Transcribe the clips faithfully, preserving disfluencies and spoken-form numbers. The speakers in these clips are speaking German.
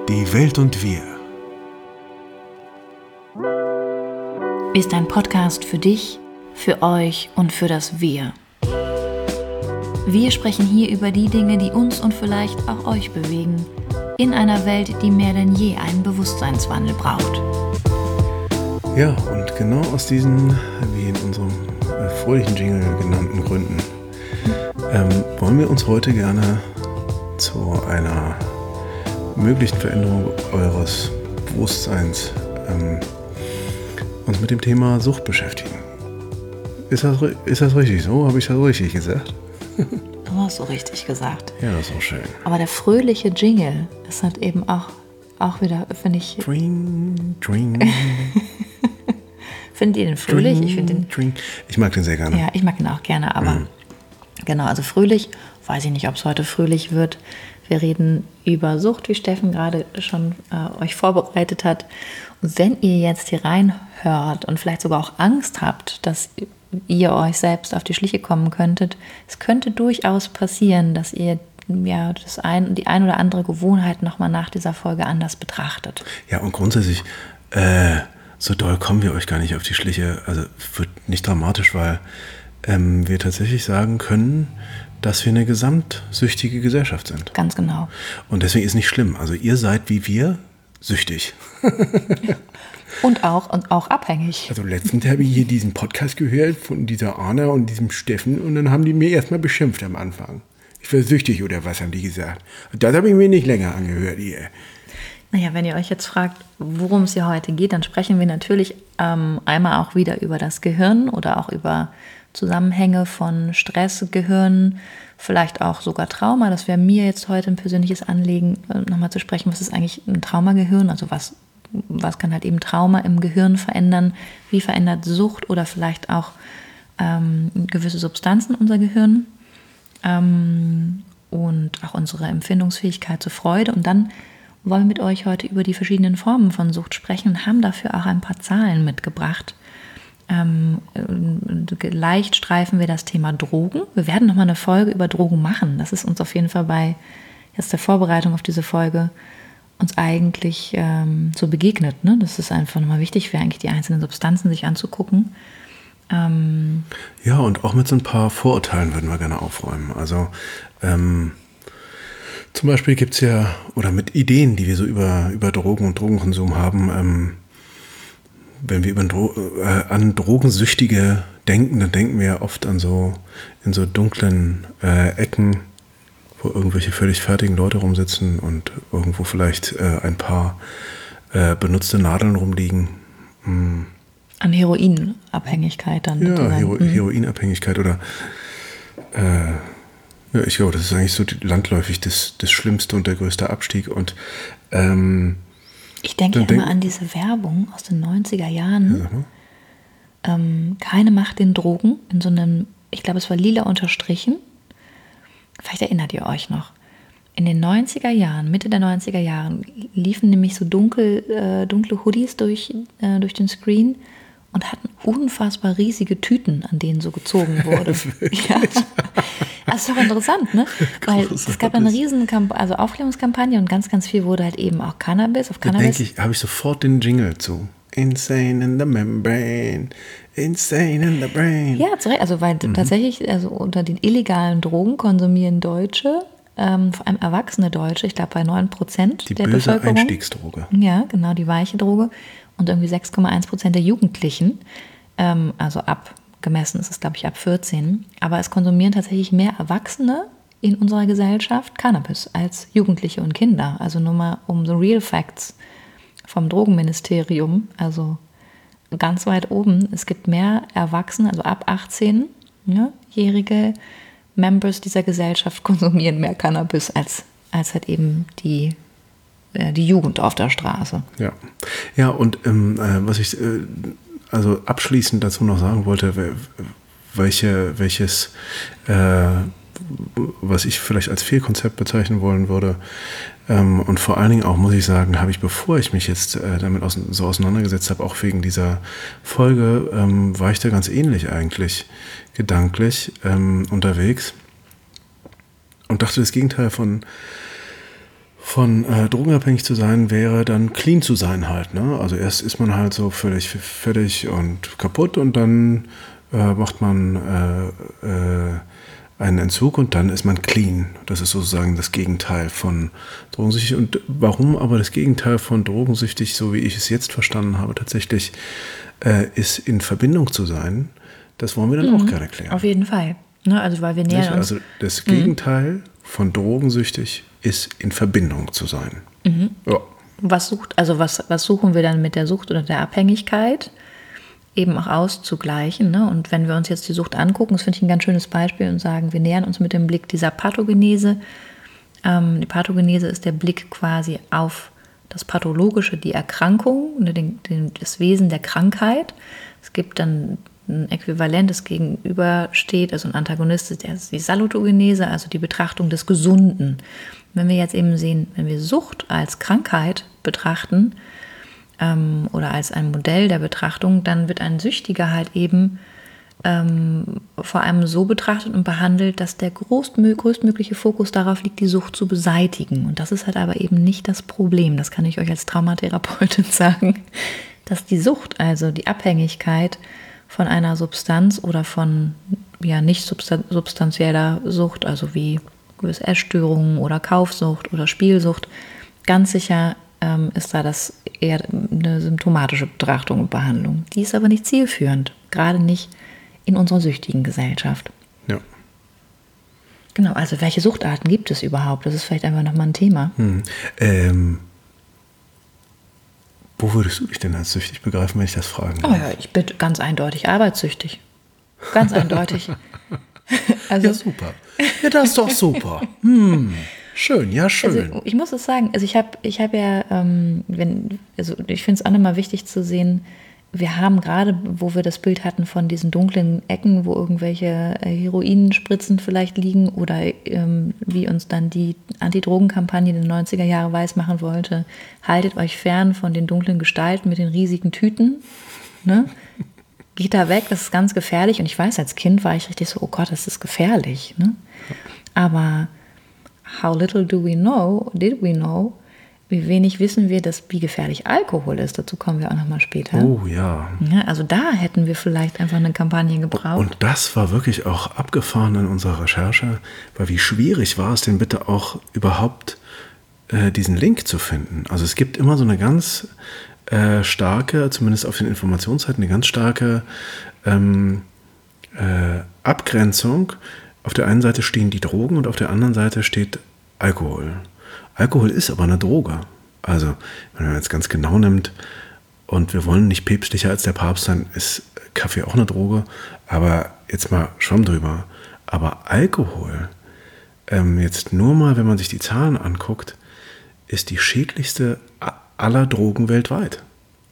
Die Welt und wir ist ein Podcast für dich, für euch und für das Wir. Wir sprechen hier über die Dinge, die uns und vielleicht auch euch bewegen, in einer Welt, die mehr denn je einen Bewusstseinswandel braucht. Ja, und genau aus diesen, wie in unserem äh, fröhlichen Jingle genannten Gründen, ähm, wollen wir uns heute gerne zu einer möglichen Veränderung eures Bewusstseins ähm, uns mit dem Thema Sucht beschäftigen. Ist das, ist das richtig so? Habe ich das richtig gesagt? Du hast so richtig gesagt. Ja, das ist auch schön. Aber der fröhliche Jingle ist halt eben auch, auch wieder, finde ich... Dring, dring. Findet ihr den fröhlich? Dring, ich finde den... Dring. Ich mag den sehr gerne. Ja, ich mag ihn auch gerne, aber Mhm. genau, also fröhlich, weiß ich nicht, ob es heute fröhlich wird. Wir reden über Sucht, wie Steffen gerade schon äh, euch vorbereitet hat. Und wenn ihr jetzt hier reinhört und vielleicht sogar auch Angst habt, dass ihr euch selbst auf die Schliche kommen könntet, es könnte durchaus passieren, dass ihr ja das ein, die ein oder andere Gewohnheit nochmal nach dieser Folge anders betrachtet. Ja, und grundsätzlich, äh, so doll kommen wir euch gar nicht auf die Schliche. Also wird nicht dramatisch, weil ähm, wir tatsächlich sagen können, dass wir eine gesamtsüchtige Gesellschaft sind. Ganz genau. Und deswegen ist nicht schlimm. Also ihr seid wie wir süchtig. Und auch, und auch abhängig. Also letztens habe ich hier diesen Podcast gehört von dieser Anna und diesem Steffen und dann haben die mir erstmal beschimpft am Anfang. Ich wäre süchtig oder was, haben die gesagt. Und das habe ich mir nicht länger angehört hier. Naja, wenn ihr euch jetzt fragt, worum es hier heute geht, dann sprechen wir natürlich ähm, einmal auch wieder über das Gehirn oder auch über Zusammenhänge von Stress, Gehirn, vielleicht auch sogar Trauma. Das wäre mir jetzt heute ein persönliches Anliegen, nochmal zu sprechen, was ist eigentlich ein Traumagehirn, also was, was kann halt eben Trauma im Gehirn verändern, wie verändert Sucht oder vielleicht auch ähm, gewisse Substanzen unser Gehirn ähm, und auch unsere Empfindungsfähigkeit zur Freude. Und dann wollen wir mit euch heute über die verschiedenen Formen von Sucht sprechen und haben dafür auch ein paar Zahlen mitgebracht. Ähm, leicht streifen wir das Thema Drogen. Wir werden nochmal eine Folge über Drogen machen. Das ist uns auf jeden Fall bei jetzt der Vorbereitung auf diese Folge uns eigentlich ähm, so begegnet. Ne? Das ist einfach nochmal wichtig, für eigentlich die einzelnen Substanzen sich anzugucken. Ähm, Ja, und auch mit so ein paar Vorurteilen würden wir gerne aufräumen. Also ähm, zum Beispiel gibt es ja, oder mit Ideen, die wir so über, über Drogen und Drogenkonsum haben, ähm, wenn wir über Dro- äh, an Drogensüchtige denken, dann denken wir ja oft an so, in so dunklen äh, Ecken, wo irgendwelche völlig fertigen Leute rumsitzen und irgendwo vielleicht äh, ein paar äh, benutzte Nadeln rumliegen. Hm. An Heroinabhängigkeit dann. Ja, sozusagen. Hero- Mhm. Heroinabhängigkeit oder äh, ja, ich glaube, das ist eigentlich so die, landläufig das, das Schlimmste und der größte Abstieg. Und ähm, Ich denke Dann immer denk- an diese Werbung aus den neunziger Jahren. ja, sag mal. Ähm, keine Macht den Drogen, in so einem, ich glaube, es war lila unterstrichen. Vielleicht erinnert ihr euch noch. In den neunziger Jahren, Mitte der neunziger Jahren, liefen nämlich so dunkel, äh, dunkle Hoodies durch, äh, durch den Screen und hatten unfassbar riesige Tüten, an denen so gezogen wurde. Ja. Das ist doch interessant, ne? Weil es gab eine riesen Kamp- also Aufklärungskampagne und ganz, ganz viel wurde halt eben auch Cannabis, auf Da Cannabis. denke ich, habe ich sofort den Jingle zu. Insane in the membrane, insane in the brain. Ja, zu Recht. Also weil Mhm. tatsächlich, also unter den illegalen Drogen konsumieren Deutsche, ähm, vor allem erwachsene Deutsche, ich glaube bei neun Prozent Die der böse Bevölkerung. Einstiegsdroge. Ja, genau, die weiche Droge. Und irgendwie sechs Komma eins Prozent der Jugendlichen, ähm, also ab, gemessen ist es glaube ich ab vierzehn, aber es konsumieren tatsächlich mehr Erwachsene in unserer Gesellschaft Cannabis als Jugendliche und Kinder. Also nur mal um so Real Facts vom Drogenministerium, also ganz weit oben. Es gibt mehr Erwachsene, also ab achtzehn-jährige Members dieser Gesellschaft konsumieren mehr Cannabis als, als halt eben die, äh, die Jugend auf der Straße. Ja, ja und ähm, äh, was ich äh, also abschließend dazu noch sagen wollte, welche, welches, äh, was ich vielleicht als Fehlkonzept bezeichnen wollen würde. Ähm, und vor allen Dingen auch, muss ich sagen, habe ich, bevor ich mich jetzt äh, damit aus, so auseinandergesetzt habe, auch wegen dieser Folge, ähm, war ich da ganz ähnlich eigentlich gedanklich ähm, unterwegs und dachte das Gegenteil von von äh, drogenabhängig zu sein wäre dann clean zu sein halt. Ne? Also erst ist man halt so völlig fertig und kaputt und dann äh, macht man äh, äh, einen Entzug und dann ist man clean. Das ist sozusagen das Gegenteil von drogensüchtig. Und warum aber das Gegenteil von drogensüchtig, so wie ich es jetzt verstanden habe, tatsächlich äh, ist in Verbindung zu sein, das wollen wir dann mhm. auch gerne klären. Auf jeden Fall. Ne, also weil wir nähern Nicht? uns. Also das Gegenteil mhm. von drogensüchtig ist in Verbindung zu sein. Mhm. Ja. Was sucht, also was, was suchen wir dann mit der Sucht oder der Abhängigkeit? Eben auch auszugleichen. Ne? Und wenn wir uns jetzt die Sucht angucken, das finde ich ein ganz schönes Beispiel und sagen, wir nähern uns mit dem Blick dieser Pathogenese. Ähm, die Pathogenese ist der Blick quasi auf das Pathologische, die Erkrankung, ne, den, den, das Wesen der Krankheit. Es gibt dann ein Äquivalent, das gegenübersteht, also ein Antagonist ist die Salutogenese, also die Betrachtung des Gesunden. Wenn wir jetzt eben sehen, wenn wir Sucht als Krankheit betrachten ähm, oder als ein Modell der Betrachtung, dann wird ein Süchtiger halt eben ähm, vor allem so betrachtet und behandelt, dass der größtmö- größtmögliche Fokus darauf liegt, die Sucht zu beseitigen. Und das ist halt aber eben nicht das Problem, das kann ich euch als Traumatherapeutin sagen, dass die Sucht, also die Abhängigkeit von einer Substanz oder von ja, nicht substanzieller Sucht, also wie gewisse Essstörungen oder Kaufsucht oder Spielsucht, ganz sicher ähm, ist da das eher eine symptomatische Betrachtung und Behandlung. Die ist aber nicht zielführend, gerade nicht in unserer süchtigen Gesellschaft. Ja. Genau, also welche Suchtarten gibt es überhaupt? Das ist vielleicht einfach nochmal ein Thema. Hm. Ähm, wo würdest du dich denn als süchtig begreifen, wenn ich das fragen darf? Oh ja, ich bin ganz eindeutig arbeitssüchtig. Ganz eindeutig. Also, ja, super. Ja, das ist doch super. Hm. Schön, ja, schön. Also, ich muss es sagen, also ich habe ich hab ja, ähm, wenn, also ich finde es auch nochmal wichtig zu sehen, wir haben gerade, wo wir das Bild hatten von diesen dunklen Ecken, wo irgendwelche Heroinspritzen vielleicht liegen oder ähm, wie uns dann die Antidrogenkampagne in den neunziger Jahren weismachen wollte, haltet euch fern von den dunklen Gestalten mit den riesigen Tüten, ne? Geht da weg, das ist ganz gefährlich. Und ich weiß, als Kind war ich richtig so, oh Gott, das ist gefährlich. Ne? Aber how little do we know, did we know, wie wenig wissen wir, dass, wie gefährlich Alkohol ist. Dazu kommen wir auch nochmal später. Oh ja. ja. Also da hätten wir vielleicht einfach eine Kampagne gebraucht. Und das war wirklich auch abgefahren in unserer Recherche, weil wie schwierig war es denn bitte auch überhaupt äh, diesen Link zu finden. Also es gibt immer so eine ganz äh, starke, zumindest auf den Informationsseiten, eine ganz starke ähm, äh, Abgrenzung. Auf der einen Seite stehen die Drogen und auf der anderen Seite steht Alkohol. Alkohol ist aber eine Droge. Also, wenn man jetzt ganz genau nimmt und wir wollen nicht päpstlicher als der Papst sein, ist Kaffee auch eine Droge. Aber jetzt mal Schwamm drüber. Aber Alkohol, ähm, jetzt nur mal, wenn man sich die Zahlen anguckt, ist die schädlichste aller Drogen weltweit.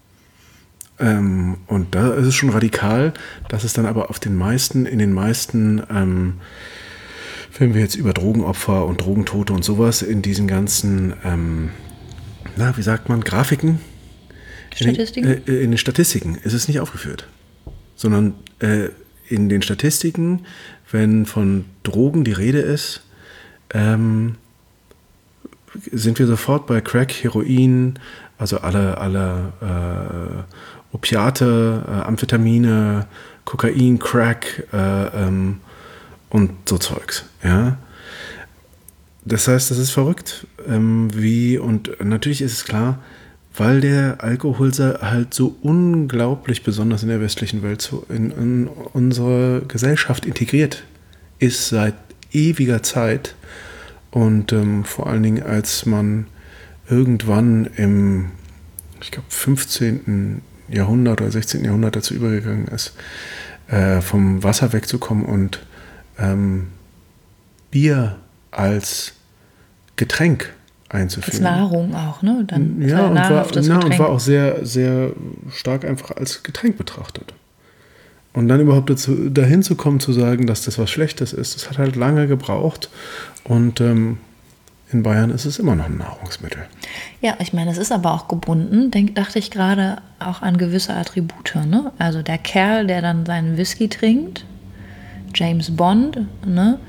Ähm, und da ist es schon radikal, dass es dann aber auf den meisten, in den meisten ähm, wenn wir jetzt über Drogenopfer und Drogentote und sowas in diesen ganzen, ähm, na, wie sagt man, Grafiken? Statistiken? In den, äh, in den Statistiken ist es nicht aufgeführt. Sondern äh, in den Statistiken, wenn von Drogen die Rede ist, ähm, sind wir sofort bei Crack, Heroin, also alle, alle äh, Opiate, äh, Amphetamine, Kokain, Crack, äh, ähm, und so Zeugs, ja. Das heißt, das ist verrückt, ähm, wie, und natürlich ist es klar, weil der Alkohol halt so unglaublich besonders in der westlichen Welt so in, in unsere Gesellschaft integriert ist seit ewiger Zeit und ähm, vor allen Dingen, als man irgendwann im, ich glaube, fünfzehnten Jahrhundert oder sechzehnten Jahrhundert dazu übergegangen ist, äh, vom Wasser wegzukommen und Ähm, Bier als Getränk einzuführen. Als Nahrung auch, ne? Dann ja, ein und war, na, und war auch sehr, sehr stark einfach als Getränk betrachtet. Und dann überhaupt dazu, dahin zu kommen, zu sagen, dass das was Schlechtes ist, das hat halt lange gebraucht. Und ähm, in Bayern ist es immer noch ein Nahrungsmittel. Ja, ich meine, es ist aber auch gebunden, denk, dachte ich gerade, auch an gewisse Attribute. Ne? Also der Kerl, der dann seinen Whisky trinkt, James Bond, ne?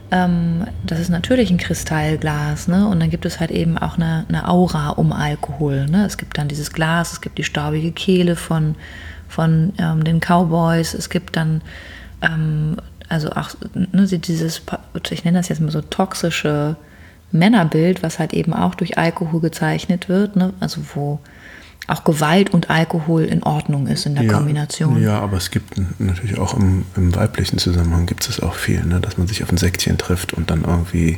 ähm, das ist natürlich ein Kristallglas, ne? Und dann gibt es halt eben auch eine, eine Aura um Alkohol, ne? Es gibt dann dieses Glas, es gibt die staubige Kehle von, von ähm, den Cowboys, es gibt dann ähm, also auch ne, dieses, ich nenne das jetzt mal so toxische Männerbild, was halt eben auch durch Alkohol gezeichnet wird, ne? Also wo auch Gewalt und Alkohol in Ordnung ist in der ja, Kombination. Ja, aber es gibt natürlich auch im, im weiblichen Zusammenhang gibt es auch viel, ne? Dass man sich auf ein Säckchen trifft und dann irgendwie,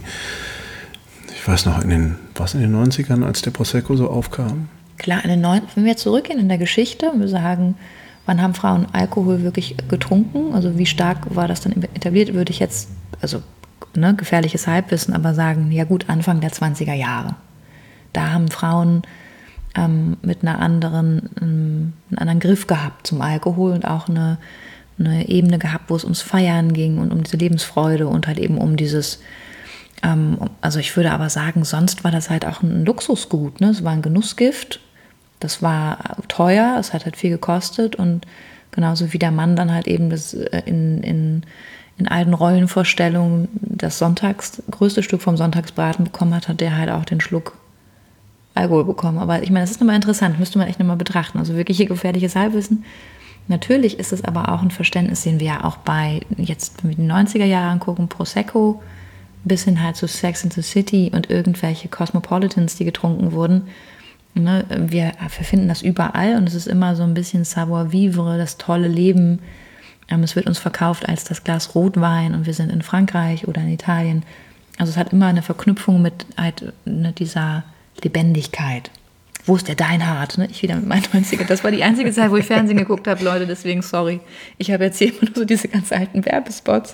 ich weiß noch, in den, was in den neunzigern, als der Prosecco so aufkam? Klar, in den neun, wenn wir jetzt zurückgehen in der Geschichte, wir sagen, wann haben Frauen Alkohol wirklich getrunken? Also wie stark war das dann etabliert? Würde ich jetzt, also ne, gefährliches Halbwissen, aber sagen, ja gut, Anfang der zwanziger Jahre. Da haben Frauen ähm, mit einer anderen, ähm, einen anderen Griff gehabt zum Alkohol und auch eine, eine Ebene gehabt, wo es ums Feiern ging und um diese Lebensfreude und halt eben um dieses, ähm, also ich würde aber sagen, sonst war das halt auch ein Luxusgut, ne? Es war ein Genussgift, das war teuer, es hat halt viel gekostet und genauso wie der Mann dann halt eben das in, in, in alten Rollenvorstellungen das Sonntags, größte Stück vom Sonntagsbraten bekommen hat, hat der halt auch den Schluck Alkohol bekommen. Aber ich meine, das ist nochmal interessant, müsste man echt nochmal betrachten. Also wirklich hier gefährliches Halbwissen. Natürlich ist es aber auch ein Verständnis, den wir ja auch bei, jetzt wenn wir die neunziger Jahre angucken, Prosecco, bis hin halt zu Sex and the City und irgendwelche Cosmopolitans, die getrunken wurden. Ne, wir, wir finden das überall und es ist immer so ein bisschen Savoir-vivre, das tolle Leben. Ähm, es wird uns verkauft als das Glas Rotwein und wir sind in Frankreich oder in Italien. Also es hat immer eine Verknüpfung mit halt, ne, dieser Lebendigkeit. Wo ist der Deinhard? Ne? Ich wieder mit meinen neunzigern. Das war die einzige Zeit, wo ich Fernsehen geguckt habe, Leute, deswegen sorry. Ich habe jetzt hier immer nur so diese ganz alten Werbespots.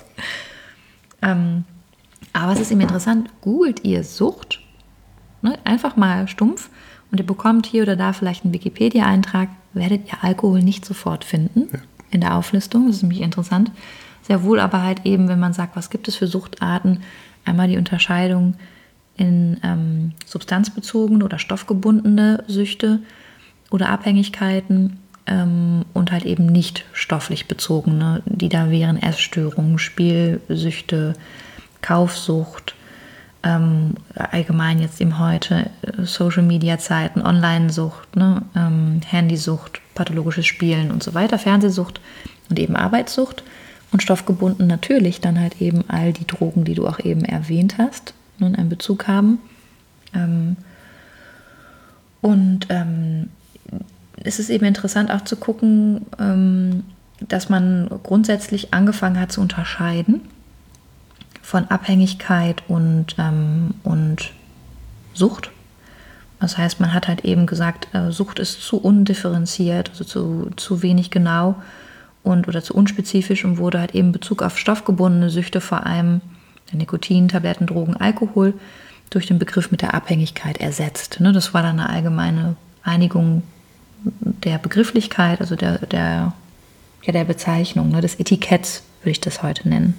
Ähm, aber es ist eben interessant, googelt ihr Sucht, ne? Einfach mal stumpf und ihr bekommt hier oder da vielleicht einen Wikipedia-Eintrag, werdet ihr Alkohol nicht sofort finden ja. in der Auflistung. Das ist nämlich interessant. Sehr wohl aber halt eben, wenn man sagt, was gibt es für Suchtarten, einmal die Unterscheidung in ähm, substanzbezogene oder stoffgebundene Süchte oder Abhängigkeiten ähm, und halt eben nicht stofflich bezogene, die da wären Essstörungen, Spielsüchte, Kaufsucht, ähm, allgemein jetzt eben heute Social-Media-Zeiten, Online-Sucht, ne, ähm, Handysucht, pathologisches Spielen und so weiter, Fernsehsucht und eben Arbeitssucht und stoffgebunden natürlich dann halt eben all die Drogen, die du auch eben erwähnt hast, nun einen Bezug haben. Ähm, und ähm, es ist eben interessant auch zu gucken, ähm, dass man grundsätzlich angefangen hat zu unterscheiden von Abhängigkeit und, ähm, und Sucht. Das heißt, man hat halt eben gesagt, äh, Sucht ist zu undifferenziert, also zu, zu wenig genau und oder zu unspezifisch und wurde halt eben in Bezug auf stoffgebundene Süchte, vor allem Nikotin, Tabletten, Drogen, Alkohol, durch den Begriff mit der Abhängigkeit ersetzt. Ne, das war dann eine allgemeine Einigung der Begrifflichkeit, also der, der, ja, der Bezeichnung, ne, des Etiketts würde ich das heute nennen.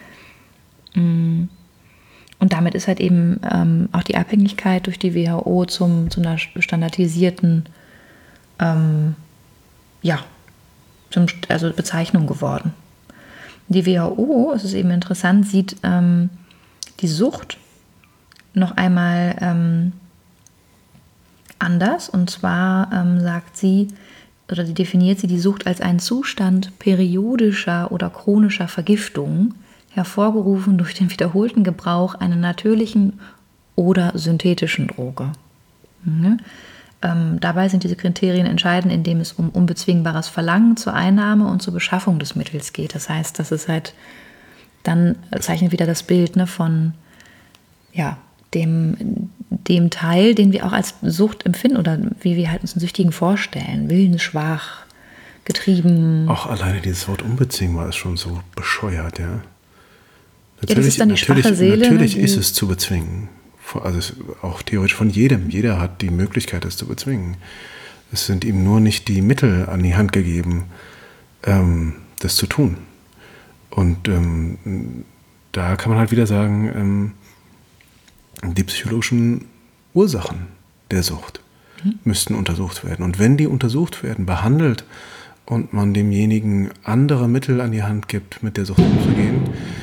Und damit ist halt eben ähm, auch die Abhängigkeit durch die W H O zum, zu einer standardisierten ähm, ja, zum, also Bezeichnung geworden. Die W H O, es ist eben interessant, sieht ähm, die Sucht noch einmal ähm, anders. Und zwar ähm, sagt sie, oder sie definiert sie die Sucht als einen Zustand periodischer oder chronischer Vergiftung, hervorgerufen durch den wiederholten Gebrauch einer natürlichen oder synthetischen Droge. Mhm. Ähm, dabei sind diese Kriterien entscheidend, indem es um unbezwingbares Verlangen zur Einnahme und zur Beschaffung des Mittels geht. Das heißt, das ist halt, dann zeichnet wieder das Bild, ne, von ja, dem, dem Teil, den wir auch als Sucht empfinden oder wie wir halt uns einen Süchtigen vorstellen. Willensschwach, getrieben. Auch alleine dieses Wort unbezwingbar ist schon so bescheuert, ja. Ja, das ist dann die schwache Seele. Natürlich ne, ist es zu bezwingen. Also auch theoretisch von jedem. Jeder hat die Möglichkeit, es zu bezwingen. Es sind ihm nur nicht die Mittel an die Hand gegeben, ähm, das zu tun. Und ähm, da kann man halt wieder sagen, ähm, die psychologischen Ursachen der Sucht mhm. müssten untersucht werden. Und wenn die untersucht werden, behandelt und man demjenigen andere Mittel an die Hand gibt, mit der Sucht umzugehen,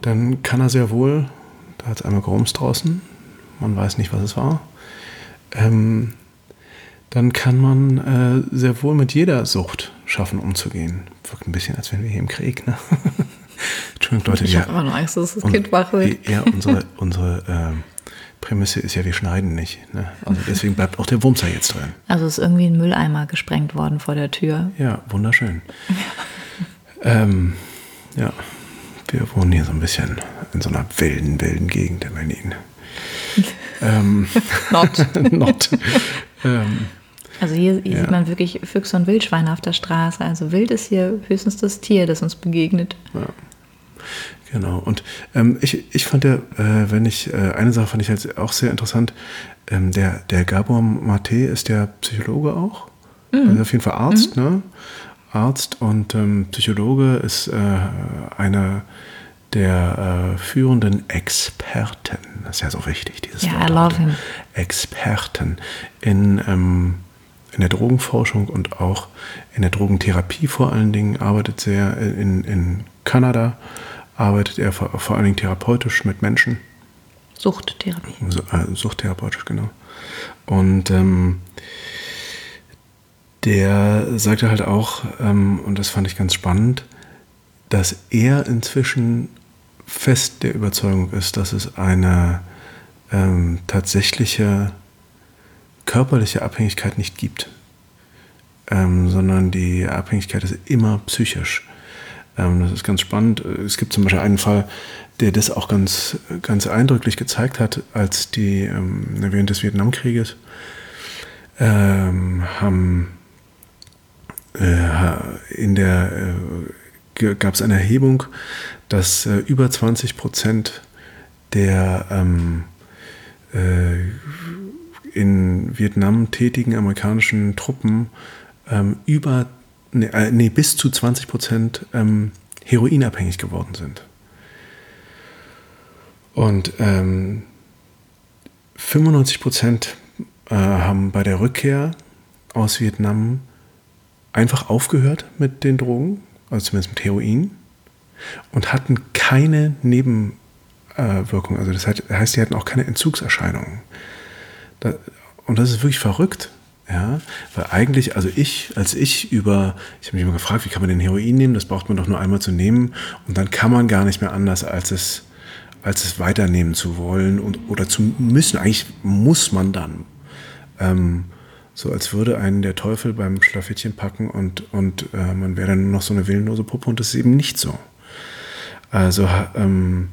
dann kann er sehr wohl, da hat es einmal gerumst draußen, man weiß nicht, was es war, ähm, dann kann man äh, sehr wohl mit jeder Sucht schaffen, umzugehen. Wirkt ein bisschen, als wären wir hier im Krieg, ne? Entschuldigung, Leute. Ich habe immer noch Angst, dass das Kind wach wird. Ja, unsere, unsere äh, Prämisse ist ja, wir schneiden nicht. Ne? Also deswegen bleibt auch der Wumser jetzt drin. Also ist irgendwie ein Mülleimer gesprengt worden vor der Tür. Ja, wunderschön. ähm, ja, wir wohnen hier so ein bisschen in so einer wilden, wilden Gegend in Berlin. ähm, Not. Not. ähm, Also hier, hier ja. sieht man wirklich Füchse und Wildschweine auf der Straße. Also wild ist hier höchstens das Tier, das uns begegnet. Ja. Genau. Und ähm, ich, ich fand ja, äh, wenn ich, äh, eine Sache fand ich halt auch sehr interessant, ähm, der, der Gabor Mate ist der Psychologe auch. Mhm. Also auf jeden Fall Arzt, mhm. ne? Arzt und ähm, Psychologe ist äh, einer der äh, führenden Experten. Das ist ja so wichtig, dieses ja, Wort. I love him. Experten in, ähm, in der Drogenforschung und auch in der Drogentherapie vor allen Dingen, arbeitet sehr in, in Kanada, arbeitet er vor, vor allen Dingen therapeutisch mit Menschen. Suchttherapie. So, äh, Suchttherapeutisch, genau. Und ähm, der sagte halt auch, ähm, und das fand ich ganz spannend, dass er inzwischen fest der Überzeugung ist, dass es eine ähm, tatsächliche körperliche Abhängigkeit nicht gibt, ähm, sondern die Abhängigkeit ist immer psychisch. Ähm, das ist ganz spannend. Es gibt zum Beispiel einen Fall, der das auch ganz, ganz eindrücklich gezeigt hat, als die ähm, während des Vietnamkrieges ähm, haben äh, in der äh, gab es eine Erhebung, dass äh, über zwanzig Prozent der ähm, äh, in Vietnam tätigen amerikanischen Truppen ähm, über, nee, äh, nee, bis zu zwanzig Prozent ähm, heroinabhängig geworden sind. Und ähm, fünfundneunzig Prozent äh, haben bei der Rückkehr aus Vietnam einfach aufgehört mit den Drogen, also zumindest mit Heroin, und hatten keine Nebenwirkungen. Also das heißt, die hatten auch keine Entzugserscheinungen. Da, und das ist wirklich verrückt. Ja, weil eigentlich, also ich, als ich über, ich habe mich immer gefragt, wie kann man den Heroin nehmen? Das braucht man doch nur einmal zu nehmen und dann kann man gar nicht mehr anders, als es, als es weiternehmen zu wollen und, oder zu müssen. Eigentlich muss man dann. Ähm, so als würde einen der Teufel beim Schlafittchen packen und, und äh, man wäre dann nur noch so eine willenlose Puppe und das ist eben nicht so. Also, ähm,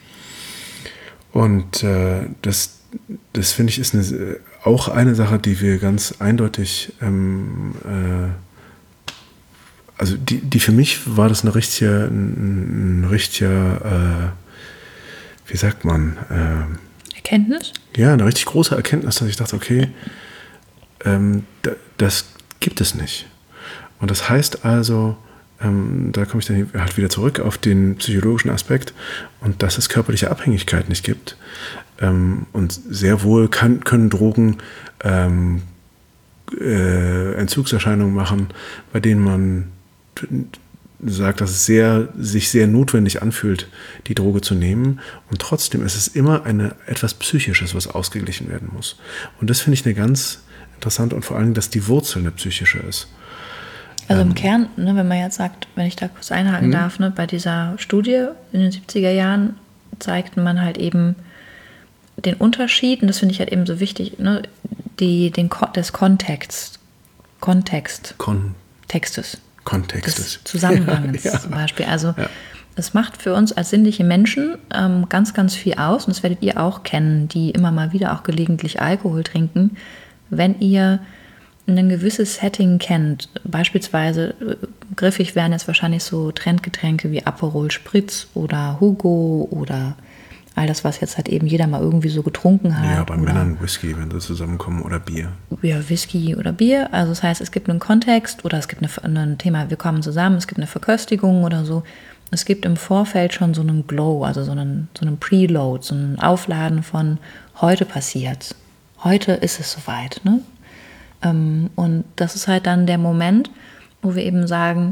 und äh, das, das finde ich ist eine, auch eine Sache, die wir ganz eindeutig, ähm, äh, also die, die für mich war das eine richtige, ein, ein richtiger, äh, wie sagt man? Äh, Erkenntnis? Ja, eine richtig große Erkenntnis, dass ich dachte, okay, ähm, d- das gibt es nicht. Und das heißt also, ähm, da komme ich dann halt wieder zurück auf den psychologischen Aspekt und dass es körperliche Abhängigkeit nicht gibt. Ähm, und sehr wohl kann, können Drogen ähm, äh, Entzugserscheinungen machen, bei denen man sagt, dass es sehr, sich sehr notwendig anfühlt, die Droge zu nehmen. Und trotzdem ist es immer eine, etwas Psychisches, was ausgeglichen werden muss. Und das finde ich eine ganz interessante und vor allem, dass die Wurzel eine psychische ist. Also im Kern, ne, wenn man jetzt sagt, wenn ich da kurz einhaken mhm. darf, ne, bei dieser Studie in den siebziger Jahren zeigte man halt eben den Unterschied, und das finde ich halt eben so wichtig, ne, die, den Ko- des Kontexts, Kontext, Kon- Textes, Kontextes. des Zusammenhangs ja. zum Beispiel. Also ja. es macht für uns als sinnliche Menschen ähm, ganz, ganz viel aus, und das werdet ihr auch kennen, die immer mal wieder auch gelegentlich Alkohol trinken, wenn ihr ein gewisses Setting kennt. Beispielsweise äh, griffig wären jetzt wahrscheinlich so Trendgetränke wie Aperol Spritz oder Hugo oder all das, was jetzt halt eben jeder mal irgendwie so getrunken hat. Ja, bei Männern Whisky, wenn sie zusammenkommen, oder Bier. Ja, Whisky oder Bier. Also das heißt, es gibt einen Kontext oder es gibt eine, ein Thema, wir kommen zusammen, es gibt eine Verköstigung oder so. Es gibt im Vorfeld schon so einen Glow, also so einen, so einen Preload, so ein Aufladen von heute passiert's. Heute ist es soweit, ne? Und das ist halt dann der Moment, wo wir eben sagen,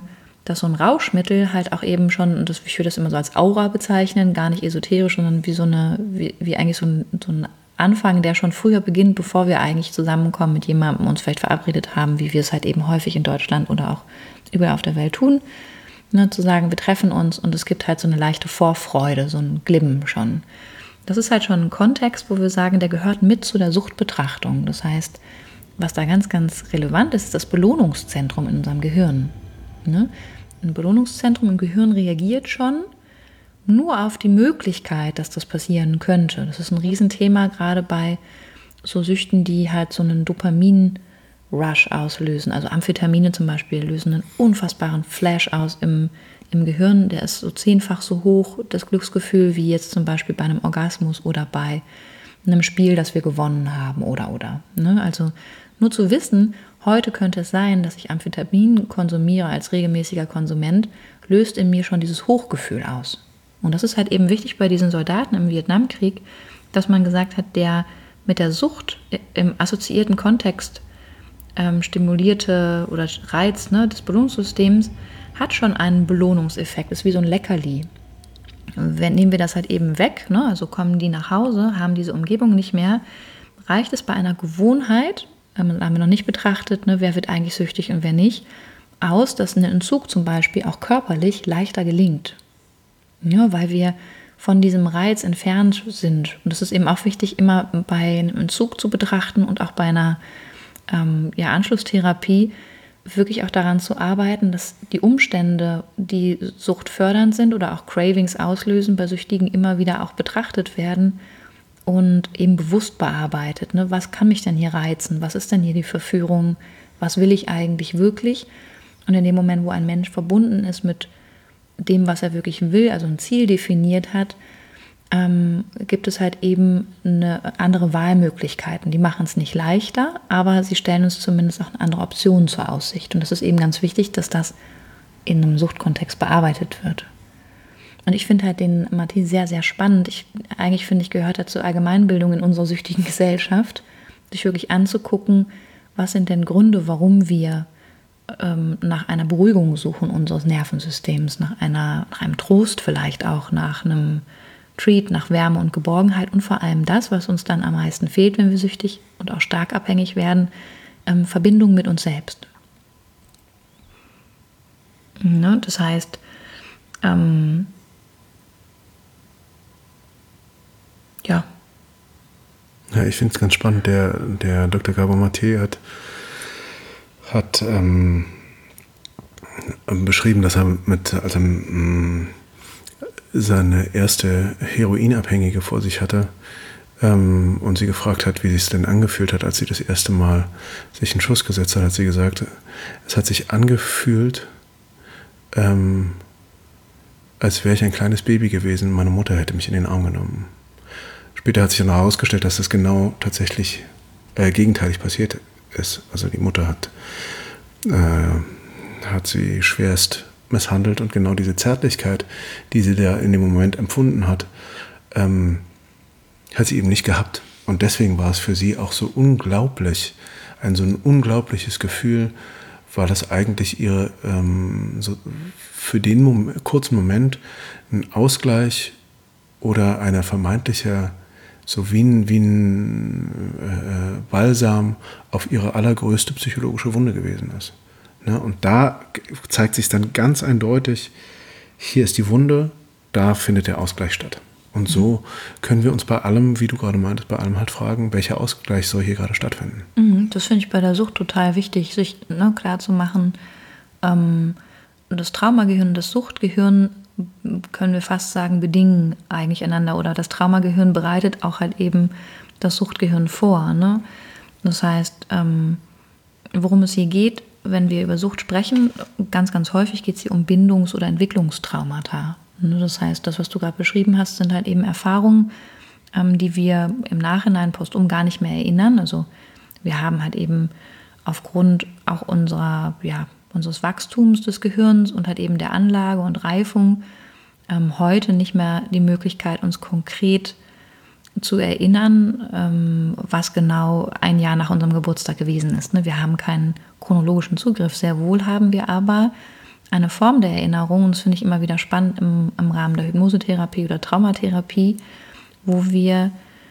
dass so ein Rauschmittel halt auch eben schon, und das, ich würde das immer so als Aura bezeichnen, gar nicht esoterisch, sondern wie so eine, wie, wie eigentlich so ein, so ein Anfang, der schon früher beginnt, bevor wir eigentlich zusammenkommen mit jemandem, uns vielleicht verabredet haben, wie wir es halt eben häufig in Deutschland oder auch überall auf der Welt tun. Ne, zu sagen, wir treffen uns und es gibt halt so eine leichte Vorfreude, so ein Glimmen schon. Das ist halt schon ein Kontext, wo wir sagen, der gehört mit zu der Suchtbetrachtung. Das heißt, was da ganz, ganz relevant ist, ist das Belohnungszentrum in unserem Gehirn. Ne? Ein Belohnungszentrum im Gehirn reagiert schon nur auf die Möglichkeit, dass das passieren könnte. Das ist ein Riesenthema, gerade bei so Süchten, die halt so einen Dopamin-Rush auslösen. Also Amphetamine zum Beispiel lösen einen unfassbaren Flash aus im, im Gehirn. Der ist so zehnfach so hoch, das Glücksgefühl, wie jetzt zum Beispiel bei einem Orgasmus oder bei einem Spiel, das wir gewonnen haben oder oder. Ne? Also nur zu wissen, heute könnte es sein, dass ich Amphetamin konsumiere als regelmäßiger Konsument, löst in mir schon dieses Hochgefühl aus. Und das ist halt eben wichtig bei diesen Soldaten im Vietnamkrieg, dass man gesagt hat, der mit der Sucht im assoziierten Kontext ähm, stimulierte oder Reiz, ne, des Belohnungssystems hat schon einen Belohnungseffekt, ist wie so ein Leckerli. Wenn, nehmen wir das halt eben weg, ne, also kommen die nach Hause, haben diese Umgebung nicht mehr, reicht es bei einer Gewohnheit, ähm, haben wir noch nicht betrachtet, ne, wer wird eigentlich süchtig und wer nicht, aus, dass ein Entzug zum Beispiel auch körperlich leichter gelingt. Ja, weil wir von diesem Reiz entfernt sind. Und das ist eben auch wichtig, immer bei einem Entzug zu betrachten und auch bei einer ähm, ja, Anschlusstherapie wirklich auch daran zu arbeiten, dass die Umstände, die suchtfördernd sind oder auch Cravings auslösen, bei Süchtigen immer wieder auch betrachtet werden und eben bewusst bearbeitet. Ne? Was kann mich denn hier reizen? Was ist denn hier die Verführung? Was will ich eigentlich wirklich? Und in dem Moment, wo ein Mensch verbunden ist mit dem, was er wirklich will, also ein Ziel definiert hat, ähm, gibt es halt eben eine andere Wahlmöglichkeiten. Die machen es nicht leichter, aber sie stellen uns zumindest auch eine andere Option zur Aussicht. Und das ist eben ganz wichtig, dass das in einem Suchtkontext bearbeitet wird. Und ich finde halt den Matthias sehr, sehr spannend. Ich, eigentlich finde ich, gehört er zur Allgemeinbildung in unserer süchtigen Gesellschaft, sich wirklich anzugucken, was sind denn Gründe, warum wir nach einer Beruhigung suchen unseres Nervensystems, nach, einer, nach einem Trost vielleicht auch, nach einem Treat, nach Wärme und Geborgenheit und vor allem das, was uns dann am meisten fehlt, wenn wir süchtig und auch stark abhängig werden, ähm, Verbindung mit uns selbst. Ne? Das heißt, ähm, ja. Ja, ich finde es ganz spannend, der, der Doktor Gabor Maté hat hat ähm, beschrieben, dass er mit, als er ähm, seine erste Heroinabhängige vor sich hatte ähm, und sie gefragt hat, wie sie es denn angefühlt hat, als sie das erste Mal sich einen Schuss gesetzt hat, hat sie gesagt, es hat sich angefühlt, ähm, als wäre ich ein kleines Baby gewesen, meine Mutter hätte mich in den Arm genommen. Später hat sich dann herausgestellt, dass das genau tatsächlich äh, gegenteilig passiert ist. Also die Mutter hat, äh, hat sie schwerst misshandelt und genau diese Zärtlichkeit, die sie da in dem Moment empfunden hat, ähm, hat sie eben nicht gehabt. Und deswegen war es für sie auch so unglaublich, ein so ein unglaubliches Gefühl, weil das eigentlich ihre ähm, so für den Moment, kurzen Moment ein Ausgleich oder eine vermeintliche so wie ein, wie ein äh, Balsam auf ihre allergrößte psychologische Wunde gewesen ist. Ne? Und da zeigt sich dann ganz eindeutig, hier ist die Wunde, da findet der Ausgleich statt. Und so können wir uns bei allem, wie du gerade meintest, bei allem halt fragen, welcher Ausgleich soll hier gerade stattfinden. Das finde ich bei der Sucht total wichtig, sich ne, klar zu machen, ähm, das Traumagehirn und das Suchtgehirn können wir fast sagen, bedingen eigentlich einander oder das Traumagehirn bereitet auch halt eben das Suchtgehirn vor. Ne? Das heißt, ähm, worum es hier geht, wenn wir über Sucht sprechen, ganz, ganz häufig geht es hier um Bindungs- oder Entwicklungstraumata. Ne? Das heißt, das, was du gerade beschrieben hast, sind halt eben Erfahrungen, ähm, die wir im Nachhinein postum gar nicht mehr erinnern. Also wir haben halt eben aufgrund auch unserer, ja, unseres Wachstums des Gehirns und halt eben der Anlage und Reifung ähm, heute nicht mehr die Möglichkeit, uns konkret zu erinnern, ähm, was genau ein Jahr nach unserem Geburtstag gewesen ist. Ne? Wir haben keinen chronologischen Zugriff. Sehr wohl haben wir aber eine Form der Erinnerung, und das finde ich immer wieder spannend im, im Rahmen der Hypnosetherapie oder Traumatherapie, wo wir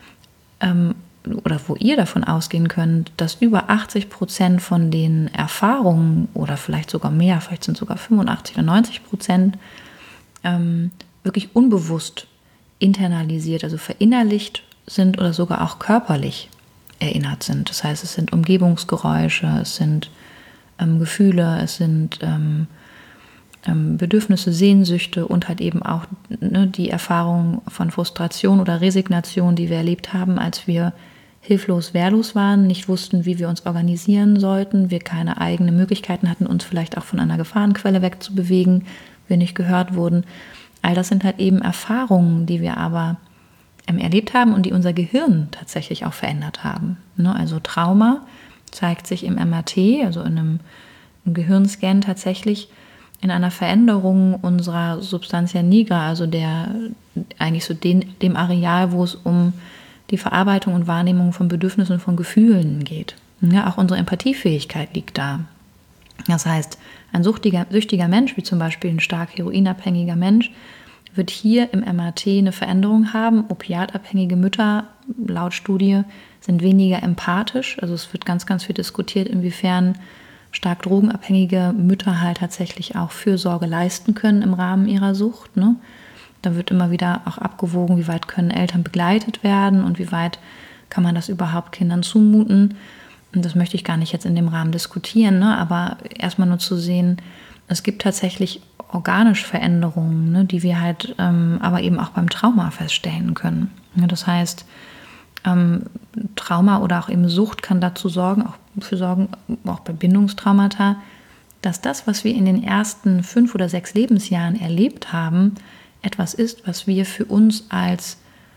ähm, oder wo ihr davon ausgehen könnt, dass über achtzig Prozent von den Erfahrungen oder vielleicht sogar mehr, vielleicht sind es sogar fünfundachtzig oder neunzig Prozent, ähm, wirklich unbewusst internalisiert, also verinnerlicht sind oder sogar auch körperlich erinnert sind. Das heißt, es sind Umgebungsgeräusche, es sind ähm, Gefühle, es sind ähm, ähm, Bedürfnisse, Sehnsüchte und halt eben auch ne, die Erfahrung von Frustration oder Resignation, die wir erlebt haben, als wir hilflos, wehrlos waren, nicht wussten, wie wir uns organisieren sollten, wir keine eigenen Möglichkeiten hatten, uns vielleicht auch von einer Gefahrenquelle wegzubewegen, wir nicht gehört wurden. All das sind halt eben Erfahrungen, die wir aber ähm, erlebt haben und die unser Gehirn tatsächlich auch verändert haben. Ne? Also Trauma zeigt sich im M R T, also in einem, einem Gehirnscan tatsächlich in einer Veränderung unserer Substantia nigra, also der eigentlich so den, dem Areal, wo es um die Verarbeitung und Wahrnehmung von Bedürfnissen und von Gefühlen geht. Ja, auch unsere Empathiefähigkeit liegt da. Das heißt, ein süchtiger, süchtiger Mensch, wie zum Beispiel ein stark heroinabhängiger Mensch, wird hier im M R T eine Veränderung haben. Opiatabhängige Mütter, laut Studie, sind weniger empathisch. Also es wird ganz, ganz viel diskutiert, inwiefern stark drogenabhängige Mütter halt tatsächlich auch Fürsorge leisten können im Rahmen ihrer Sucht. Ne? Da wird immer wieder auch abgewogen, wie weit können Eltern begleitet werden und wie weit kann man das überhaupt Kindern zumuten. Und das möchte ich gar nicht jetzt in dem Rahmen diskutieren, ne? Aber erstmal nur zu sehen, es gibt tatsächlich organisch Veränderungen, ne, die wir halt ähm, aber eben auch beim Trauma feststellen können. Ja, das heißt, ähm, Trauma oder auch eben Sucht kann dazu sorgen, auch für sorgen, auch bei Bindungstraumata, dass das, was wir in den ersten fünf oder sechs Lebensjahren erlebt haben, etwas ist, was wir für uns als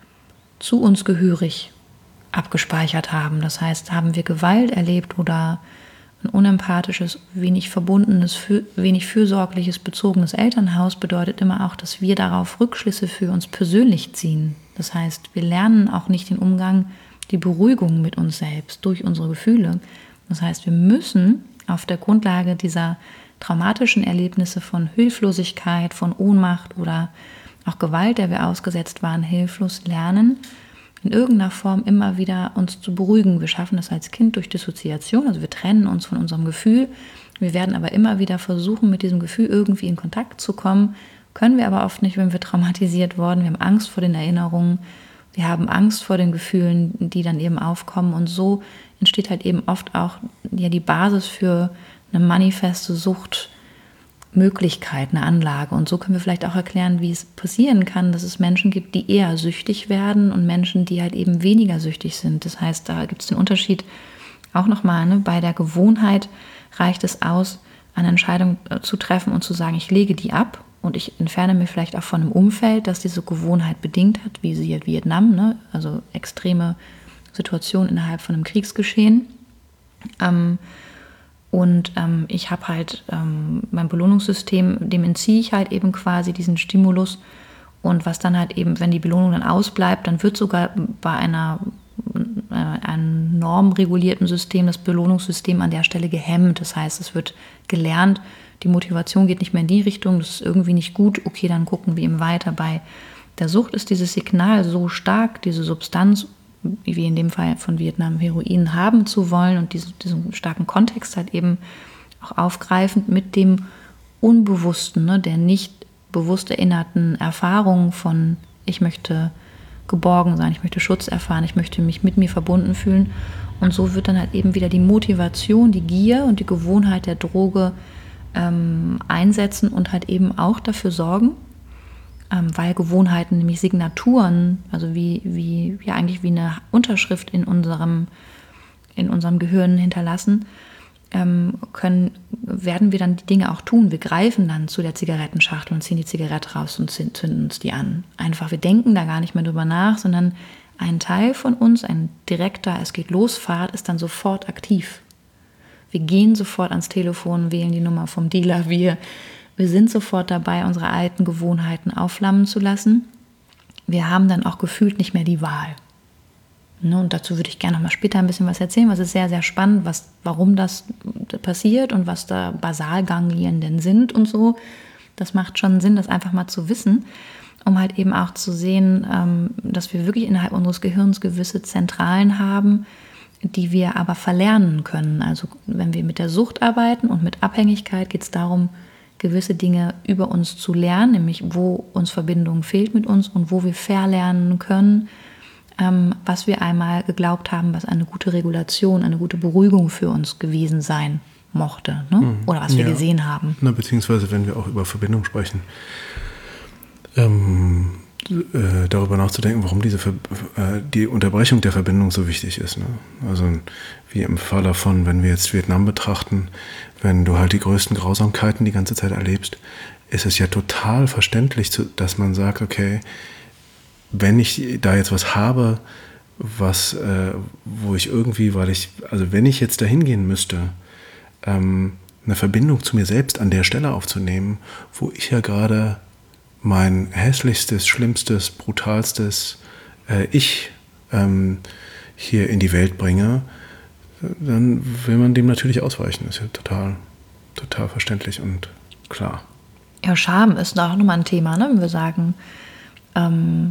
zu uns gehörig abgespeichert haben. Das heißt, haben wir Gewalt erlebt oder ein unempathisches, wenig verbundenes, wenig fürsorgliches, bezogenes Elternhaus, bedeutet immer auch, dass wir darauf Rückschlüsse für uns persönlich ziehen. Das heißt, wir lernen auch nicht den Umgang, die Beruhigung mit uns selbst durch unsere Gefühle. Das heißt, wir müssen auf der Grundlage dieser traumatischen Erlebnisse von Hilflosigkeit, von Ohnmacht oder auch Gewalt, der wir ausgesetzt waren, hilflos lernen, in irgendeiner Form immer wieder uns zu beruhigen. Wir schaffen das als Kind durch Dissoziation, also wir trennen uns von unserem Gefühl. Wir werden aber immer wieder versuchen, mit diesem Gefühl irgendwie in Kontakt zu kommen. Können wir aber oft nicht, wenn wir traumatisiert wurden. Wir haben Angst vor den Erinnerungen. Wir haben Angst vor den Gefühlen, die dann eben aufkommen. Und so entsteht halt eben oft auch ja, die Basis für eine manifeste Suchtmöglichkeit, eine Anlage. Und so können wir vielleicht auch erklären, wie es passieren kann, dass es Menschen gibt, die eher süchtig werden und Menschen, die halt eben weniger süchtig sind. Das heißt, da gibt es den Unterschied auch nochmal. Ne? Bei der Gewohnheit reicht es aus, eine Entscheidung zu treffen und zu sagen, ich lege die ab und ich entferne mich vielleicht auch von einem Umfeld, das diese Gewohnheit bedingt hat, wie sie in Vietnam, ne? Also extreme Situation innerhalb von einem Kriegsgeschehen. Ähm, Und ähm, ich habe halt ähm, mein Belohnungssystem, dem entziehe ich halt eben quasi diesen Stimulus. Und was dann halt eben, wenn die Belohnung dann ausbleibt, dann wird sogar bei einer, äh, einem normregulierten System das Belohnungssystem an der Stelle gehemmt. Das heißt, es wird gelernt, die Motivation geht nicht mehr in die Richtung, das ist irgendwie nicht gut, okay, dann gucken wir eben weiter. Bei der Sucht ist dieses Signal so stark, diese Substanz, wie in dem Fall von Vietnam Heroin, haben zu wollen und diesen, diesen starken Kontext halt eben auch aufgreifend mit dem Unbewussten, ne, der nicht bewusst erinnerten Erfahrungen von ich möchte geborgen sein, ich möchte Schutz erfahren, ich möchte mich mit mir verbunden fühlen. Und so wird dann halt eben wieder die Motivation, die Gier und die Gewohnheit der Droge ähm, einsetzen und halt eben auch dafür sorgen, weil Gewohnheiten, nämlich Signaturen, also wie, wie ja eigentlich wie eine Unterschrift in unserem, in unserem Gehirn hinterlassen, ähm, können, werden wir dann die Dinge auch tun. Wir greifen dann zu der Zigarettenschachtel und ziehen die Zigarette raus und zünden uns die an. Einfach, wir denken da gar nicht mehr drüber nach, sondern ein Teil von uns, ein direkter, es geht los, Fahrt, ist dann sofort aktiv. Wir gehen sofort ans Telefon, wählen die Nummer vom Dealer, wir Wir sind sofort dabei, unsere alten Gewohnheiten aufflammen zu lassen. Wir haben dann auch gefühlt nicht mehr die Wahl. Ne, und dazu würde ich gerne noch mal später ein bisschen was erzählen, was ist sehr, sehr spannend, was, warum das passiert und was da Basalganglien denn sind und so. Das macht schon Sinn, das einfach mal zu wissen, um halt eben auch zu sehen, ähm, dass wir wirklich innerhalb unseres Gehirns gewisse Zentralen haben, die wir aber verlernen können. Also wenn wir mit der Sucht arbeiten und mit Abhängigkeit, geht es darum, gewisse Dinge über uns zu lernen, nämlich wo uns Verbindung fehlt mit uns und wo wir verlernen können, ähm, was wir einmal geglaubt haben, was eine gute Regulation, eine gute Beruhigung für uns gewesen sein mochte, ne? Mhm. Oder was wir ja. gesehen haben. Na, beziehungsweise wenn wir auch über Verbindung sprechen, ähm, äh, darüber nachzudenken, warum diese Ver- äh, die Unterbrechung der Verbindung so wichtig ist. Ne? Also wie im Falle von, wenn wir jetzt Vietnam betrachten, wenn du halt die größten Grausamkeiten die ganze Zeit erlebst, ist es ja total verständlich, zu, dass man sagt, okay, wenn ich da jetzt was habe, was, äh, wo ich irgendwie, weil ich, also wenn ich jetzt dahin gehen müsste, ähm, eine Verbindung zu mir selbst an der Stelle aufzunehmen, wo ich ja gerade mein hässlichstes, schlimmstes, brutalstes äh, Ich ähm, hier in die Welt bringe, dann will man dem natürlich ausweichen. Das ist ja total, total verständlich und klar. Ja, Scham ist auch nochmal ein Thema, ne? Wenn wir sagen, ähm,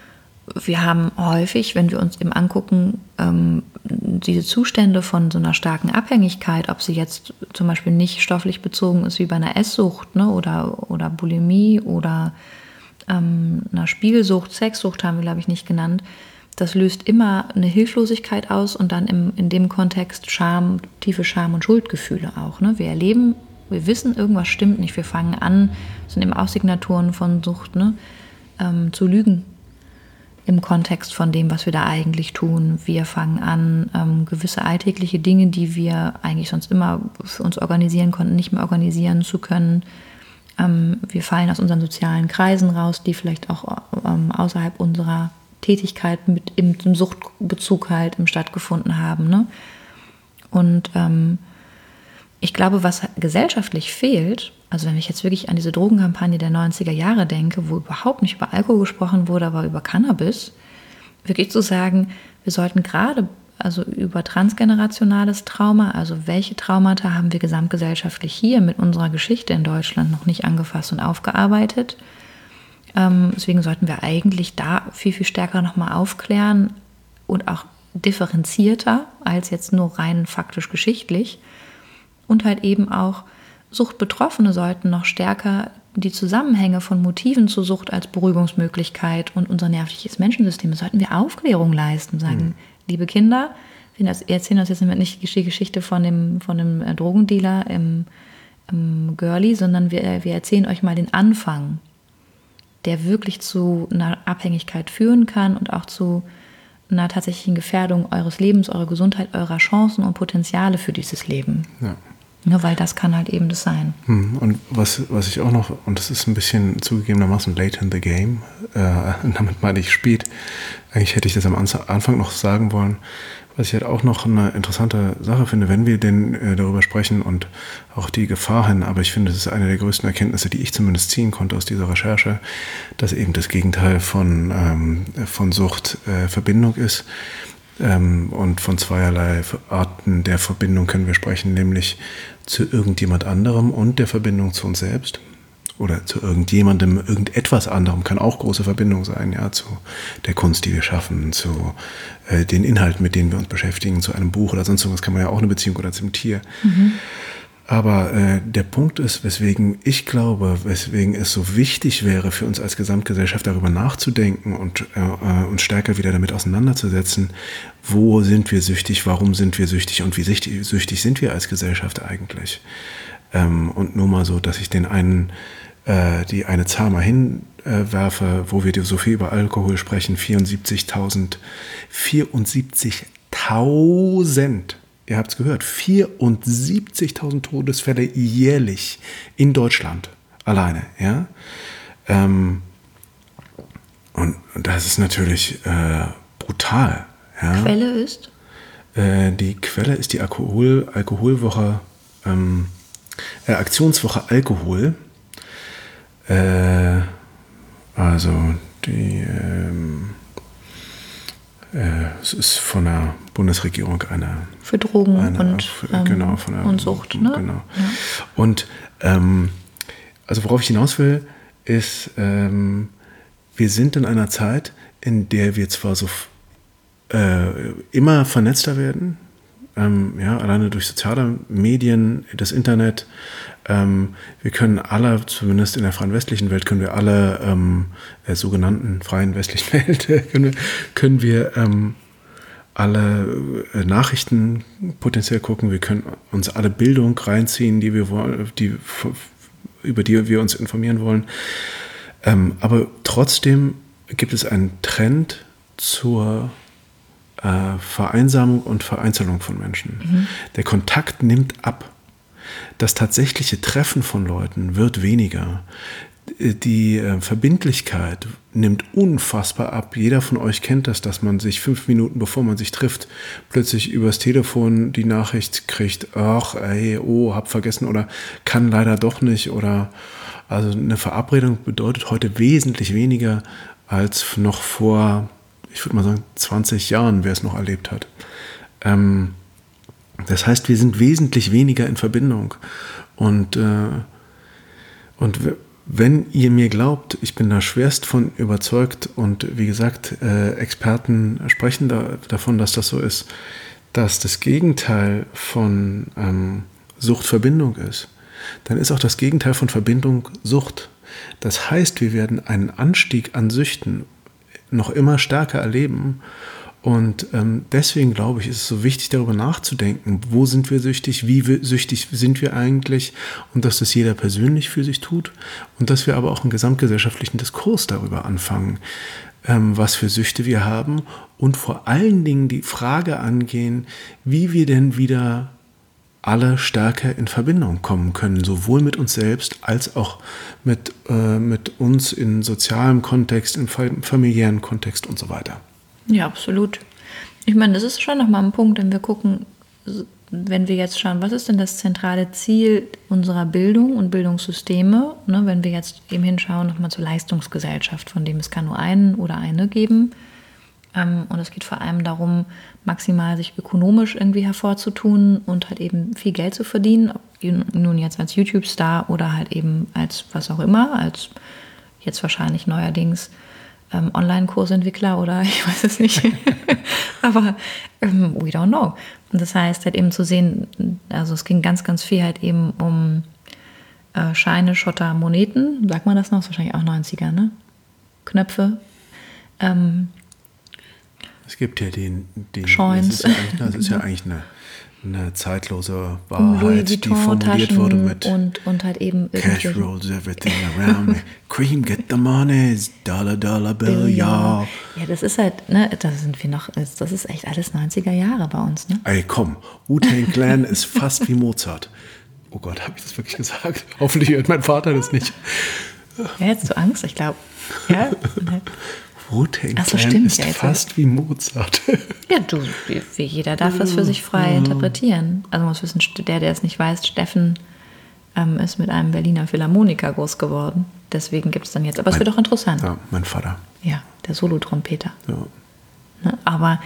wir haben häufig, wenn wir uns eben angucken, ähm, diese Zustände von so einer starken Abhängigkeit, ob sie jetzt zum Beispiel nicht stofflich bezogen ist wie bei einer Esssucht, ne, oder, oder Bulimie oder ähm, einer Spielsucht, Sexsucht haben wir, glaube ich, nicht genannt, das löst immer eine Hilflosigkeit aus und dann im, in dem Kontext Scham, tiefe Scham- und Schuldgefühle auch. Ne? Wir erleben, wir wissen, irgendwas stimmt nicht, wir fangen an, das sind eben auch Signaturen von Sucht, ne, ähm, zu lügen. Im Kontext von dem, was wir da eigentlich tun. Wir fangen an, ähm, gewisse alltägliche Dinge, die wir eigentlich sonst immer für uns organisieren konnten, nicht mehr organisieren zu können. Ähm, wir fallen aus unseren sozialen Kreisen raus, die vielleicht auch ähm, außerhalb unserer Tätigkeit mit im, im Suchtbezug halt im stattgefunden haben. Ne? Und ähm, ich glaube, was gesellschaftlich fehlt, also wenn ich jetzt wirklich an diese Drogenkampagne der neunziger Jahre denke, wo überhaupt nicht über Alkohol gesprochen wurde, aber über Cannabis, wirklich zu sagen, wir sollten gerade also über transgenerationales Trauma, also welche Traumata haben wir gesamtgesellschaftlich hier mit unserer Geschichte in Deutschland noch nicht angefasst und aufgearbeitet. Ähm, deswegen sollten wir eigentlich da viel, viel stärker nochmal aufklären und auch differenzierter als jetzt nur rein faktisch geschichtlich. Und halt eben auch Suchtbetroffene sollten noch stärker die Zusammenhänge von Motiven zur Sucht als Beruhigungsmöglichkeit und unser nervliches Menschensystem, sollten wir Aufklärung leisten, sagen, mhm. liebe Kinder, wir erzählen uns jetzt nicht die Geschichte von dem, von dem Drogendealer im, im Girlie, sondern wir, wir erzählen euch mal den Anfang, der wirklich zu einer Abhängigkeit führen kann und auch zu einer tatsächlichen Gefährdung eures Lebens, eurer Gesundheit, eurer Chancen und Potenziale für dieses Leben. Ja. Ja, weil das kann halt eben das sein. Und was, was ich auch noch, und das ist ein bisschen zugegebenermaßen late in the game, äh, damit meine ich spät, eigentlich hätte ich das am Anfang noch sagen wollen, was ich halt auch noch eine interessante Sache finde, wenn wir denn äh, darüber sprechen und auch die Gefahr hin, aber ich finde, das ist eine der größten Erkenntnisse, die ich zumindest ziehen konnte aus dieser Recherche, dass eben das Gegenteil von, ähm, von Sucht äh, Verbindung ist. Ähm, und von zweierlei Arten der Verbindung können wir sprechen, nämlich zu irgendjemand anderem und der Verbindung zu uns selbst. Oder zu irgendjemandem, irgendetwas anderem kann auch große Verbindung sein, ja, zu der Kunst, die wir schaffen, zu äh, den Inhalten, mit denen wir uns beschäftigen, zu einem Buch oder sonst irgendwas kann man ja auch eine Beziehung oder zum Tier. Mhm. Aber äh, der Punkt ist, weswegen ich glaube, weswegen es so wichtig wäre für uns als Gesamtgesellschaft darüber nachzudenken und äh, uns stärker wieder damit auseinanderzusetzen, wo sind wir süchtig, warum sind wir süchtig und wie süchtig, süchtig sind wir als Gesellschaft eigentlich. Ähm, und nur mal so, dass ich den einen, äh, die eine Zahl mal hinwerfe, äh, wo wir so viel über Alkohol sprechen, vierundsiebzigtausend, vierundsiebzigtausend. Ihr habt es gehört, vierundsiebzigtausend Todesfälle jährlich in Deutschland alleine. Ja? Ähm, und, und das ist natürlich äh, brutal. Ja? Quelle ist? Äh, die Quelle ist die Alkohol, Alkoholwoche, ähm, äh, Aktionswoche Alkohol. Äh, also die... Ähm, äh, es ist von der Bundesregierung eine... Für Drogen eine, und, für, ähm, genau, von der, und Sucht. Ne? Genau. Ja. Und ähm, also worauf ich hinaus will, ist, ähm, wir sind in einer Zeit, in der wir zwar so äh, immer vernetzter werden, ähm, ja, alleine durch soziale Medien, das Internet. Ähm, wir können alle, zumindest in der freien westlichen Welt, können wir alle ähm, äh, sogenannten freien westlichen Welt, können wir, können wir ähm, alle äh, Nachrichten potenziell gucken. Wir können uns alle Bildung reinziehen, die wir wollen, die, über die wir uns informieren wollen. Ähm, aber trotzdem gibt es einen Trend zur äh, Vereinsamung und Vereinzelung von Menschen. Mhm. Der Kontakt nimmt ab. Das tatsächliche Treffen von Leuten wird weniger. Die äh, Verbindlichkeit nimmt unfassbar ab. Jeder von euch kennt das, dass man sich fünf Minuten bevor man sich trifft, plötzlich übers Telefon die Nachricht kriegt, ach, ey, oh, hab vergessen oder kann leider doch nicht. Oder also eine Verabredung bedeutet heute wesentlich weniger als noch vor, ich würde mal sagen, zwanzig Jahren, wer es noch erlebt hat. Ähm, das heißt, wir sind wesentlich weniger in Verbindung. Und, äh, und wenn ihr mir glaubt, ich bin da schwerst von überzeugt und wie gesagt, äh, Experten sprechen da, davon, dass das so ist, dass das Gegenteil von ähm, Sucht Verbindung ist, dann ist auch das Gegenteil von Verbindung Sucht. Das heißt, wir werden einen Anstieg an Süchten noch immer stärker erleben. Und ähm, deswegen glaube ich, ist es so wichtig, darüber nachzudenken, wo sind wir süchtig, wie wir, süchtig sind wir eigentlich und dass das jeder persönlich für sich tut und dass wir aber auch einen gesamtgesellschaftlichen Diskurs darüber anfangen, ähm, was für Süchte wir haben und vor allen Dingen die Frage angehen, wie wir denn wieder alle stärker in Verbindung kommen können, sowohl mit uns selbst als auch mit, äh, mit uns in sozialem Kontext, im familiären Kontext und so weiter. Ja, absolut. Ich meine, das ist schon nochmal ein Punkt, wenn wir gucken, wenn wir jetzt schauen, was ist denn das zentrale Ziel unserer Bildung und Bildungssysteme, ne, wenn wir jetzt eben hinschauen, nochmal zur Leistungsgesellschaft, von dem es kann nur einen oder eine geben. Ähm, und es geht vor allem darum, maximal sich ökonomisch irgendwie hervorzutun und halt eben viel Geld zu verdienen, ob nun jetzt als YouTube-Star oder halt eben als was auch immer, als jetzt wahrscheinlich neuerdings Ähm, Online-Kursentwickler oder ich weiß es nicht. Aber ähm, we don't know. Und das heißt halt eben zu sehen, also es ging ganz, ganz viel halt eben um äh, Scheine, Schotter, Moneten. Sagt man das noch? Das ist wahrscheinlich auch neunziger, ne? Knöpfe. Ähm, es gibt ja den... den Coins. Das ist ja eigentlich, das ist ja eigentlich eine, eine zeitlose Wahrheit, die formuliert wurde mit und, und halt eben Cash rolls everything around me. Cream, get the money, Dollar, Dollar Bill, ja. Ja, das ist halt, ne, da sind wir noch, das ist echt alles neunziger Jahre bei uns, ne? Ey, komm, Wu-Tang Clan ist fast wie Mozart. Oh Gott, habe ich das wirklich gesagt? Hoffentlich hört mein Vater das nicht. Ja, hättest du Angst? Ich glaube, ja. Wu-Tang Clan so, stimmt, ist ja, fast wie Mozart. Ja, du, wie, wie jeder darf das für sich frei interpretieren. Also man muss wissen, der, der es nicht weiß, Steffen ähm, ist mit einem Berliner Philharmoniker groß geworden. Deswegen gibt es dann jetzt, aber mein, es wird auch interessant. Ja, mein Vater. Ja, der Solotrompeter. Ja. Ne, aber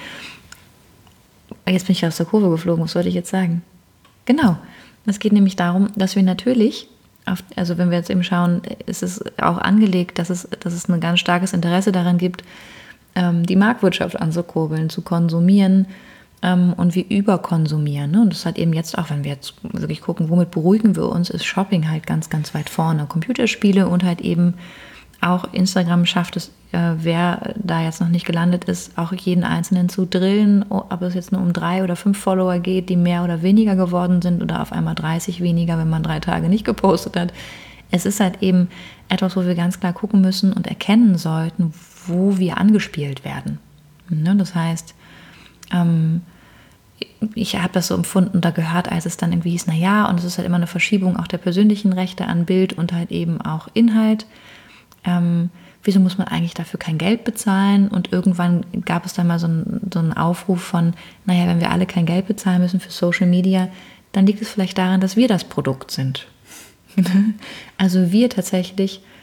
jetzt bin ich aus der Kurve geflogen, was wollte ich jetzt sagen? Genau, es geht nämlich darum, dass wir natürlich... Auf, also wenn wir jetzt eben schauen, ist es auch angelegt, dass es, dass es ein ganz starkes Interesse daran gibt, ähm, die Marktwirtschaft anzukurbeln, zu konsumieren ähm, und wir überkonsumieren. Ne? Und das hat eben jetzt auch, wenn wir jetzt wirklich gucken, womit beruhigen wir uns, ist Shopping halt ganz, ganz weit vorne. Computerspiele und halt eben auch Instagram schafft es, äh, wer da jetzt noch nicht gelandet ist, auch jeden Einzelnen zu drillen, ob es jetzt nur um drei oder fünf Follower geht, die mehr oder weniger geworden sind oder auf einmal dreißig weniger, wenn man drei Tage nicht gepostet hat. Es ist halt eben etwas, wo wir ganz klar gucken müssen und erkennen sollten, wo wir angespielt werden. Ne? Das heißt, ähm, ich habe das so empfunden oder gehört, als es dann irgendwie hieß, naja, und es ist halt immer eine Verschiebung auch der persönlichen Rechte an Bild und halt eben auch Inhalt. Ähm, wieso muss man eigentlich dafür kein Geld bezahlen? Und irgendwann gab es dann mal so einen, so einen Aufruf von, naja, wenn wir alle kein Geld bezahlen müssen für Social Media, dann liegt es vielleicht daran, dass wir das Produkt sind. Also wir tatsächlich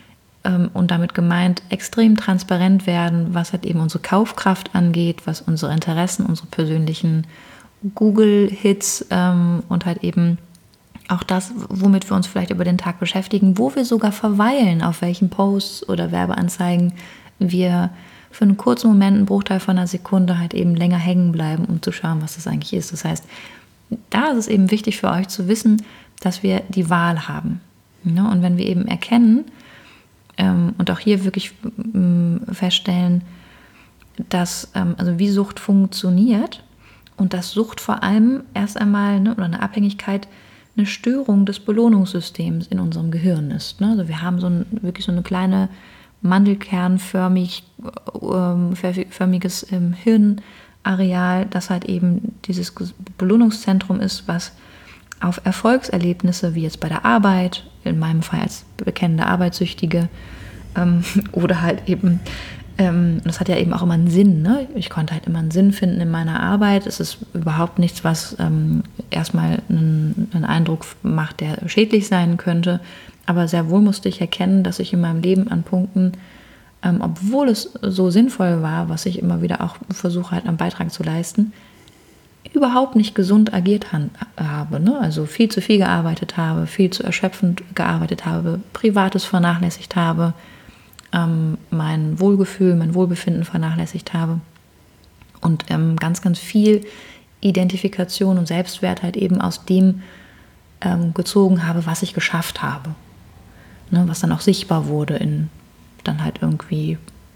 ähm, und damit gemeint extrem transparent werden, was halt eben unsere Kaufkraft angeht, was unsere Interessen, unsere persönlichen Google-Hits ähm, und halt eben auch das, womit wir uns vielleicht über den Tag beschäftigen, wo wir sogar verweilen, auf welchen Posts oder Werbeanzeigen wir für einen kurzen Moment, einen Bruchteil von einer Sekunde halt eben länger hängen bleiben, um zu schauen, was das eigentlich ist. Das heißt, da ist es eben wichtig für euch zu wissen, dass wir die Wahl haben. Ja, und wenn wir eben erkennen ähm, und auch hier wirklich ähm, feststellen, dass, ähm, also wie Sucht funktioniert und dass Sucht vor allem erst einmal, ne, oder eine Abhängigkeit, eine Störung des Belohnungssystems in unserem Gehirn ist. Ne? Also wir haben so ein, wirklich so eine kleine mandelkernförmig, ähm, förmiges ähm, Hirnareal, das halt eben dieses Belohnungszentrum ist, was auf Erfolgserlebnisse, wie jetzt bei der Arbeit, in meinem Fall als bekennende Arbeitssüchtige, ähm, oder halt eben, ähm, das hat ja eben auch immer einen Sinn, ne? Ich konnte halt immer einen Sinn finden in meiner Arbeit. Es ist überhaupt nichts, was ähm, erstmal einen, einen Eindruck macht, der schädlich sein könnte. Aber sehr wohl musste ich erkennen, dass ich in meinem Leben an Punkten, ähm, obwohl es so sinnvoll war, was ich immer wieder auch versuche halt am Beitrag zu leisten, überhaupt nicht gesund agiert han- habe. Ne? Also viel zu viel gearbeitet habe, viel zu erschöpfend gearbeitet habe, Privates vernachlässigt habe, ähm, mein Wohlgefühl, mein Wohlbefinden vernachlässigt habe und ähm, ganz, ganz viel Identifikation und Selbstwert halt eben aus dem ähm, gezogen habe, was ich geschafft habe. Ne? Was dann auch sichtbar wurde in dann halt irgendwie,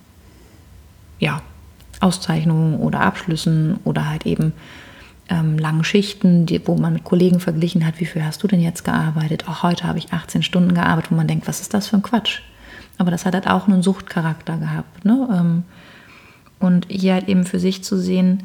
ja, Auszeichnungen oder Abschlüssen oder halt eben ähm, langen Schichten, die, wo man mit Kollegen verglichen hat, wie viel hast du denn jetzt gearbeitet? Auch heute habe ich achtzehn Stunden gearbeitet, wo man denkt, was ist das für ein Quatsch? Aber das hat halt auch einen Suchtcharakter gehabt. Ne? Ähm, und hier halt eben für sich zu sehen,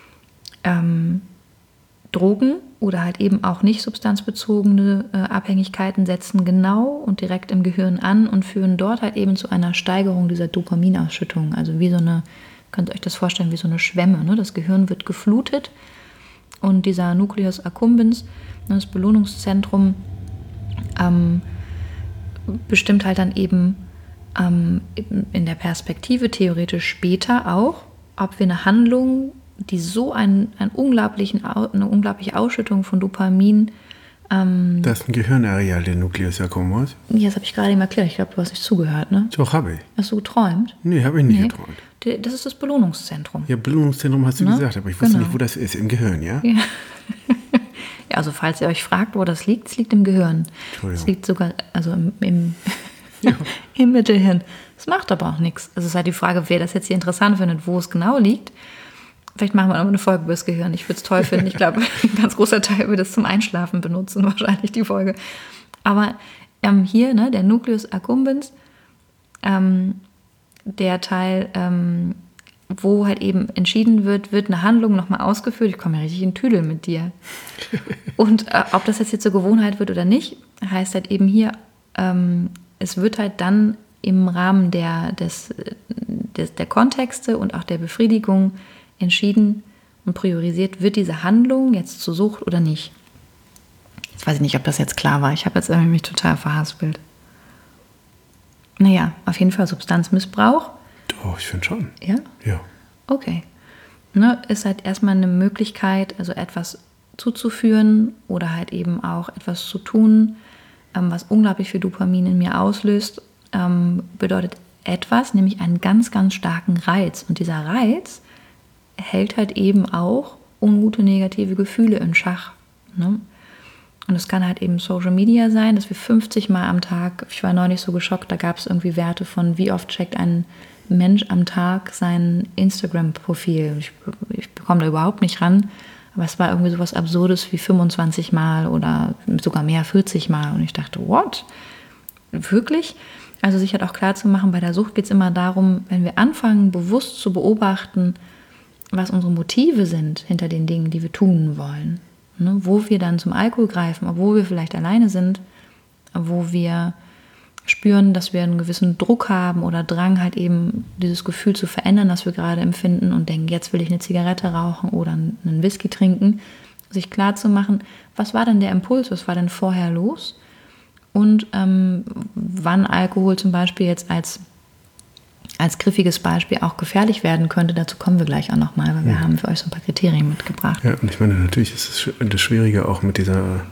ähm, Drogen oder halt eben auch nicht substanzbezogene äh, Abhängigkeiten setzen genau und direkt im Gehirn an und führen dort halt eben zu einer Steigerung dieser Dopaminausschüttung. Also wie so eine, könnt ihr euch das vorstellen, wie so eine Schwemme. Ne? Das Gehirn wird geflutet und dieser Nucleus accumbens, das Belohnungszentrum, ähm, bestimmt halt dann eben ähm, in der Perspektive theoretisch später auch, ob wir eine Handlung, die so einen, einen unglaublichen, eine unglaubliche Ausschüttung von Dopamin. Ähm, das ist ein Gehirnareal, der Nucleus accumbens. Ja, das habe ich gerade eben erklärt. Ich glaube, du hast nicht zugehört, ne? Doch, habe ich. Hast du geträumt? Nee, habe ich nicht Nee. geträumt. Das ist das Belohnungszentrum. Ja, Belohnungszentrum hast du Ne? gesagt, aber ich wusste Genau. nicht, wo das ist. Im Gehirn, ja? Ja. Ja, also falls ihr euch fragt, wo das liegt, es liegt im Gehirn. Entschuldigung. Es liegt sogar, also im, im, Ja. im Mittelhirn. Das macht aber auch nichts. Also es ist halt die Frage, wer das jetzt hier interessant findet, wo es genau liegt. Vielleicht machen wir noch eine Folge über das Gehirn. Ich würde es toll finden. Ich glaube, ein ganz großer Teil wird es zum Einschlafen benutzen, wahrscheinlich die Folge. Aber ähm, hier, ne, der Nucleus accumbens, ähm, der Teil, ähm, wo halt eben entschieden wird, wird eine Handlung nochmal ausgeführt. Ich komme ja richtig in Tüdel mit dir. Und äh, ob das jetzt, jetzt zur Gewohnheit wird oder nicht, heißt halt eben hier, ähm, es wird halt dann im Rahmen der, des, des, der Kontexte und auch der Befriedigung entschieden und priorisiert, wird diese Handlung jetzt zur Sucht oder nicht. Jetzt weiß ich nicht, ob das jetzt klar war. Ich habe jetzt irgendwie mich total verhaspelt. Naja, auf jeden Fall Substanzmissbrauch. Doch, ich finde schon. Ja? Ja. Okay. Ne, ist halt erstmal eine Möglichkeit, also etwas zuzuführen oder halt eben auch etwas zu tun, ähm, was unglaublich viel Dopamin in mir auslöst, ähm, bedeutet etwas, nämlich einen ganz, ganz starken Reiz. Und dieser Reiz hält halt eben auch ungute negative Gefühle in Schach. Ne? Und es kann halt eben Social Media sein, dass wir fünfzig Mal am Tag, ich war neulich so geschockt, da gab es irgendwie Werte von, wie oft checkt ein Mensch am Tag sein Instagram-Profil. Ich, ich bekomme da überhaupt nicht ran, aber es war irgendwie sowas Absurdes wie fünfundzwanzig Mal oder sogar mehr, vierzig Mal. Und ich dachte, what? Wirklich? Also sich halt auch klar zu machen, bei der Sucht geht es immer darum, wenn wir anfangen, bewusst zu beobachten, was unsere Motive sind hinter den Dingen, die wir tun wollen. Ne? Wo wir dann zum Alkohol greifen, obwohl wir vielleicht alleine sind, wo wir spüren, dass wir einen gewissen Druck haben oder Drang, halt eben dieses Gefühl zu verändern, das wir gerade empfinden und denken, jetzt will ich eine Zigarette rauchen oder einen Whisky trinken, sich klar zu machen, was war denn der Impuls, was war denn vorher los und ähm, wann Alkohol zum Beispiel jetzt als, als griffiges Beispiel auch gefährlich werden könnte. Dazu kommen wir gleich auch nochmal, weil wir mhm. haben für euch so ein paar Kriterien mitgebracht. Ja, und ich meine, natürlich ist es das Schwierige auch mit dieser,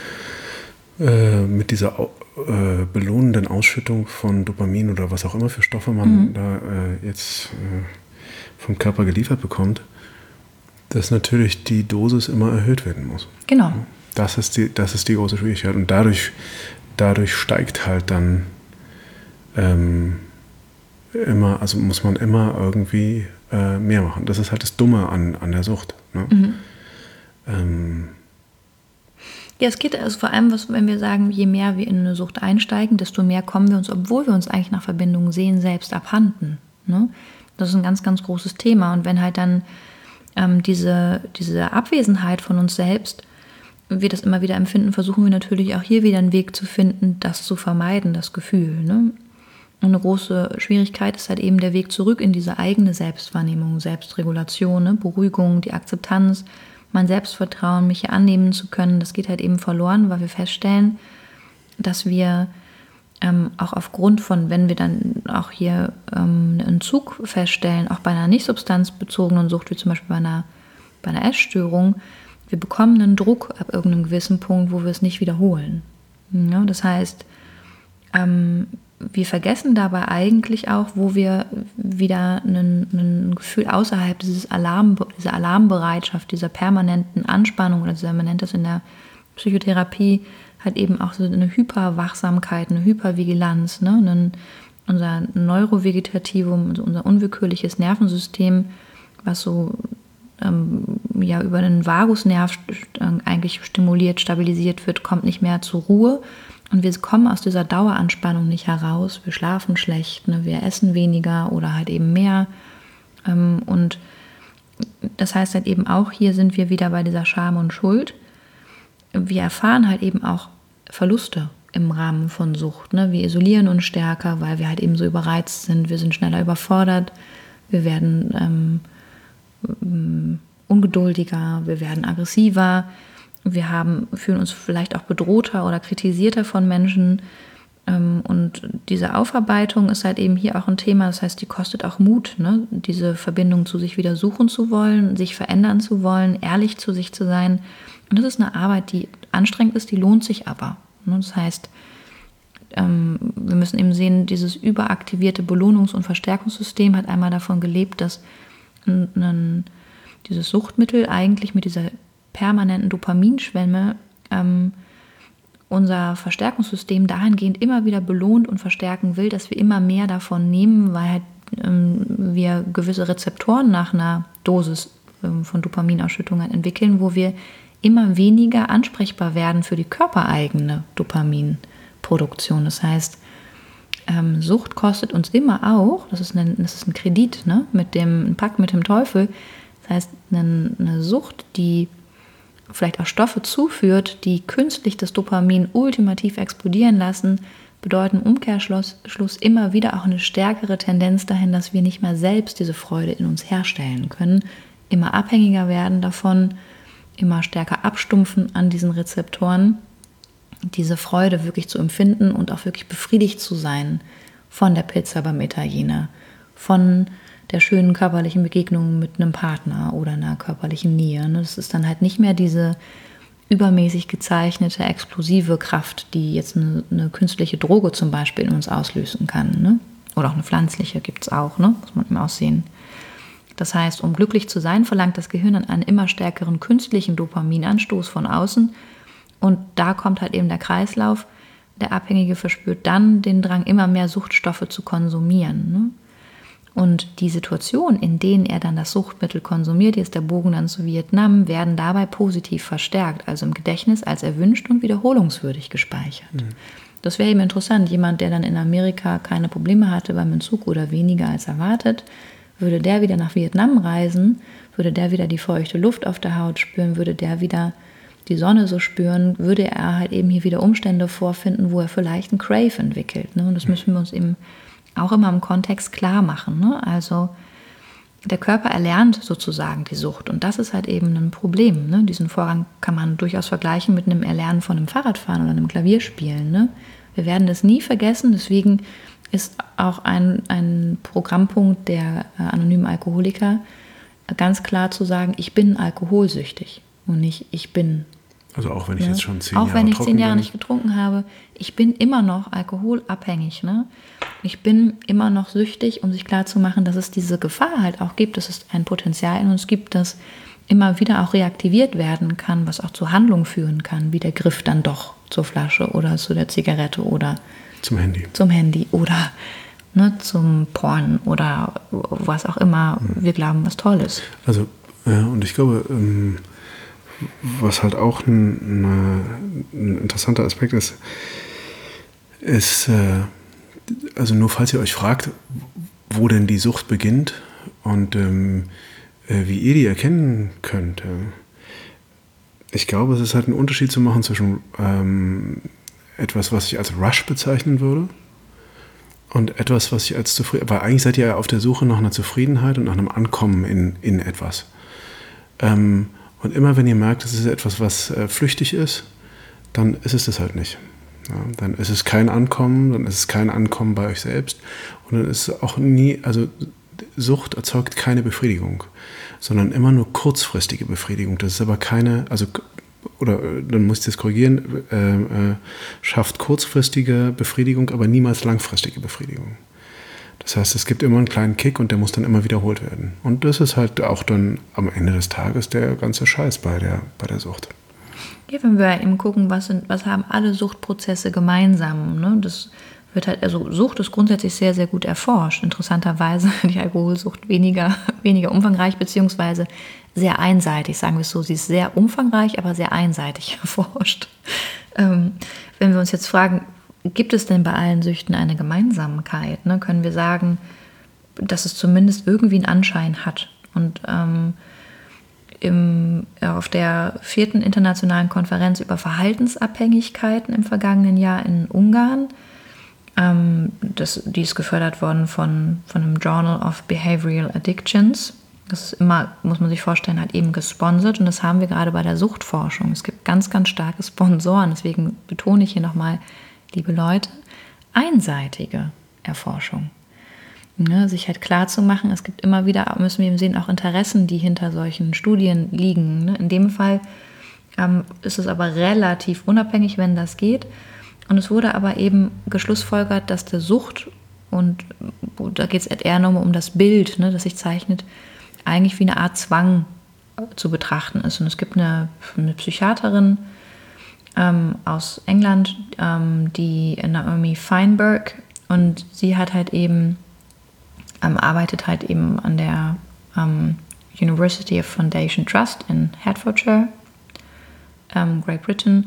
äh, mit dieser äh, belohnenden Ausschüttung von Dopamin oder was auch immer für Stoffe man mhm. da äh, jetzt äh, vom Körper geliefert bekommt, dass natürlich die Dosis immer erhöht werden muss. Genau. Das ist die, das ist die große Schwierigkeit. Und dadurch, dadurch steigt halt dann ähm, immer, also muss man immer irgendwie äh, mehr machen. Das ist halt das Dumme an, an der Sucht. Ne? Mhm. Ähm, ja, es geht also vor allem, was, wenn wir sagen, je mehr wir in eine Sucht einsteigen, desto mehr kommen wir uns, obwohl wir uns eigentlich nach Verbindungen sehen, selbst abhanden. Ne? Das ist ein ganz, ganz großes Thema. Und wenn halt dann ähm, diese, diese Abwesenheit von uns selbst, wir das immer wieder empfinden, versuchen wir natürlich auch hier wieder einen Weg zu finden, das zu vermeiden, das Gefühl. Ne? Und eine große Schwierigkeit ist halt eben der Weg zurück in diese eigene Selbstwahrnehmung, Selbstregulation, ne? Beruhigung, die Akzeptanz, mein Selbstvertrauen, mich hier annehmen zu können. Das geht halt eben verloren, weil wir feststellen, dass wir ähm, auch aufgrund von, wenn wir dann auch hier ähm, einen Entzug feststellen, auch bei einer nicht substanzbezogenen Sucht, wie zum Beispiel bei einer, bei einer Essstörung, wir bekommen einen Druck ab irgendeinem gewissen Punkt, wo wir es nicht wiederholen. Ja, das heißt, ähm, wir vergessen dabei eigentlich auch, wo wir wieder ein Gefühl außerhalb dieses Alarm, dieser Alarmbereitschaft, dieser permanenten Anspannung, oder man nennt das in der Psychotherapie halt eben auch so eine Hyperwachsamkeit, eine Hypervigilanz, ne? Ein, unser Neurovegetativum, also unser unwillkürliches Nervensystem, was so ähm, ja über den Vagusnerv eigentlich stimuliert, stabilisiert wird, kommt nicht mehr zur Ruhe. Und wir kommen aus dieser Daueranspannung nicht heraus. Wir schlafen schlecht, ne? Wir essen weniger oder halt eben mehr. Ähm, und das heißt halt eben auch, hier sind wir wieder bei dieser Scham und Schuld. Wir erfahren halt eben auch Verluste im Rahmen von Sucht. Ne? Wir isolieren uns stärker, weil wir halt eben so überreizt sind. Wir sind schneller überfordert. Wir werden ähm, ungeduldiger. Wir werden aggressiver. Wir haben, fühlen uns vielleicht auch bedrohter oder kritisierter von Menschen. Und diese Aufarbeitung ist halt eben hier auch ein Thema. Das heißt, die kostet auch Mut, ne? Diese Verbindung zu sich wieder suchen zu wollen, sich verändern zu wollen, ehrlich zu sich zu sein. Und das ist eine Arbeit, die anstrengend ist, die lohnt sich aber. Das heißt, wir müssen eben sehen, dieses überaktivierte Belohnungs- und Verstärkungssystem hat einmal davon gelebt, dass ein, dieses Suchtmittel eigentlich mit dieser permanenten Dopaminschwemme ähm, unser Verstärkungssystem dahingehend immer wieder belohnt und verstärken will, dass wir immer mehr davon nehmen, weil halt, ähm, wir gewisse Rezeptoren nach einer Dosis ähm, von Dopaminausschüttungen entwickeln, wo wir immer weniger ansprechbar werden für die körpereigene Dopaminproduktion. Das heißt, ähm, Sucht kostet uns immer auch, das ist ein, das ist ein Kredit, ne, mit dem ein Pakt mit dem Teufel. Das heißt, eine, eine Sucht, die vielleicht auch Stoffe zuführt, die künstlich das Dopamin ultimativ explodieren lassen, bedeuten im Umkehrschluss Schluss immer wieder auch eine stärkere Tendenz dahin, dass wir nicht mehr selbst diese Freude in uns herstellen können, immer abhängiger werden davon, immer stärker abstumpfen an diesen Rezeptoren, diese Freude wirklich zu empfinden und auch wirklich befriedigt zu sein von der Pizza beim Italiener, von der schönen körperlichen Begegnung mit einem Partner oder einer körperlichen Nähe. Das ist dann halt nicht mehr diese übermäßig gezeichnete, explosive Kraft, die jetzt eine, eine künstliche Droge zum Beispiel in uns auslösen kann. Ne? Oder auch eine pflanzliche gibt es auch, ne? Muss man immer aussehen. Das heißt, um glücklich zu sein, verlangt das Gehirn dann einen immer stärkeren künstlichen Dopaminanstoß von außen. Und da kommt halt eben der Kreislauf. Der Abhängige verspürt dann den Drang, immer mehr Suchtstoffe zu konsumieren. Ne? Und die Situation, in denen er dann das Suchtmittel konsumiert, hier ist der Bogen dann zu Vietnam, werden dabei positiv verstärkt, also im Gedächtnis als erwünscht und wiederholungswürdig gespeichert. Mhm. Das wäre eben interessant. Jemand, der dann in Amerika keine Probleme hatte beim Entzug oder weniger als erwartet, würde der wieder nach Vietnam reisen, würde der wieder die feuchte Luft auf der Haut spüren, würde der wieder die Sonne so spüren, würde er halt eben hier wieder Umstände vorfinden, wo er vielleicht einen Crave entwickelt. Ne? Und das müssen wir uns eben auch immer im Kontext klar machen. Ne? Also der Körper erlernt sozusagen die Sucht und das ist halt eben ein Problem. Ne? Diesen Vorgang kann man durchaus vergleichen mit einem Erlernen von einem Fahrradfahren oder einem Klavierspielen. Ne? Wir werden das nie vergessen, deswegen ist auch ein, ein Programmpunkt der äh, anonymen Alkoholiker äh, ganz klar zu sagen, ich bin alkoholsüchtig und nicht ich bin. Also auch wenn ich Ne? jetzt schon zehn auch Jahre wenn ich trocken zehn Jahre bin. nicht getrunken habe, ich bin immer noch alkoholabhängig. Ne? Ich bin immer noch süchtig, um sich klarzumachen, dass es diese Gefahr halt auch gibt, dass es ein Potenzial in uns gibt, das immer wieder auch reaktiviert werden kann, was auch zu Handlungen führen kann, wie der Griff dann doch zur Flasche oder zu der Zigarette oder Zum Handy. zum Handy oder ne, zum Porn oder was auch immer wir glauben, was toll ist. Also, ja, und ich glaube, ähm, was halt auch ein, eine, ein interessanter Aspekt ist, ist, äh, also nur falls ihr euch fragt, wo denn die Sucht beginnt und ähm, äh, wie ihr die erkennen könnt. Äh, ich glaube, es ist halt ein Unterschied zu machen zwischen ähm, etwas, was ich als Rush bezeichnen würde und etwas, was ich als Zufriedenheit, weil eigentlich seid ihr ja auf der Suche nach einer Zufriedenheit und nach einem Ankommen in, in etwas. Ähm, Und immer wenn ihr merkt, es ist etwas, was äh, flüchtig ist, dann ist es das halt nicht. Ja, dann ist es kein Ankommen, dann ist es kein Ankommen bei euch selbst. Und dann ist es auch nie, also Sucht erzeugt keine Befriedigung, sondern immer nur kurzfristige Befriedigung. Das ist aber keine, also, oder dann muss ich das korrigieren, äh, äh, schafft kurzfristige Befriedigung, aber niemals langfristige Befriedigung. Das heißt, es gibt immer einen kleinen Kick und der muss dann immer wiederholt werden. Und das ist halt auch dann am Ende des Tages der ganze Scheiß bei der, bei der Sucht. Ja, wenn wir eben gucken, was, sind, was haben alle Suchtprozesse gemeinsam. Ne? Das wird halt, also Sucht ist grundsätzlich sehr, sehr gut erforscht. Interessanterweise die Alkoholsucht weniger, weniger umfangreich, beziehungsweise sehr einseitig, sagen wir es so. Sie ist sehr umfangreich, aber sehr einseitig erforscht. Ähm, wenn wir uns jetzt fragen, gibt es denn bei allen Süchten eine Gemeinsamkeit? Ne? Können wir sagen, dass es zumindest irgendwie einen Anschein hat? Und ähm, im, auf der vierten internationalen Konferenz über Verhaltensabhängigkeiten im vergangenen Jahr in Ungarn, ähm, das, die ist gefördert worden von, von dem Journal of Behavioral Addictions. Das ist immer, muss man sich vorstellen, halt eben gesponsert. Und das haben wir gerade bei der Suchtforschung. Es gibt ganz, ganz starke Sponsoren. Deswegen betone ich hier nochmal, liebe Leute, einseitige Erforschung. Ne, sich halt klar zu machen, es gibt immer wieder, müssen wir eben sehen, auch Interessen, die hinter solchen Studien liegen. Ne? In dem Fall ähm, ist es aber relativ unabhängig, wenn das geht. Und es wurde aber eben geschlussfolgert, dass der Sucht, und da geht es eher nur um das Bild, ne, das sich zeichnet, eigentlich wie eine Art Zwang zu betrachten ist. Und es gibt eine, eine Psychiaterin, Ähm, aus England, ähm, die Naomi Feinberg, und sie hat halt eben, ähm, arbeitet halt eben an der ähm, University of Foundation Trust in Hertfordshire, ähm, Great Britain,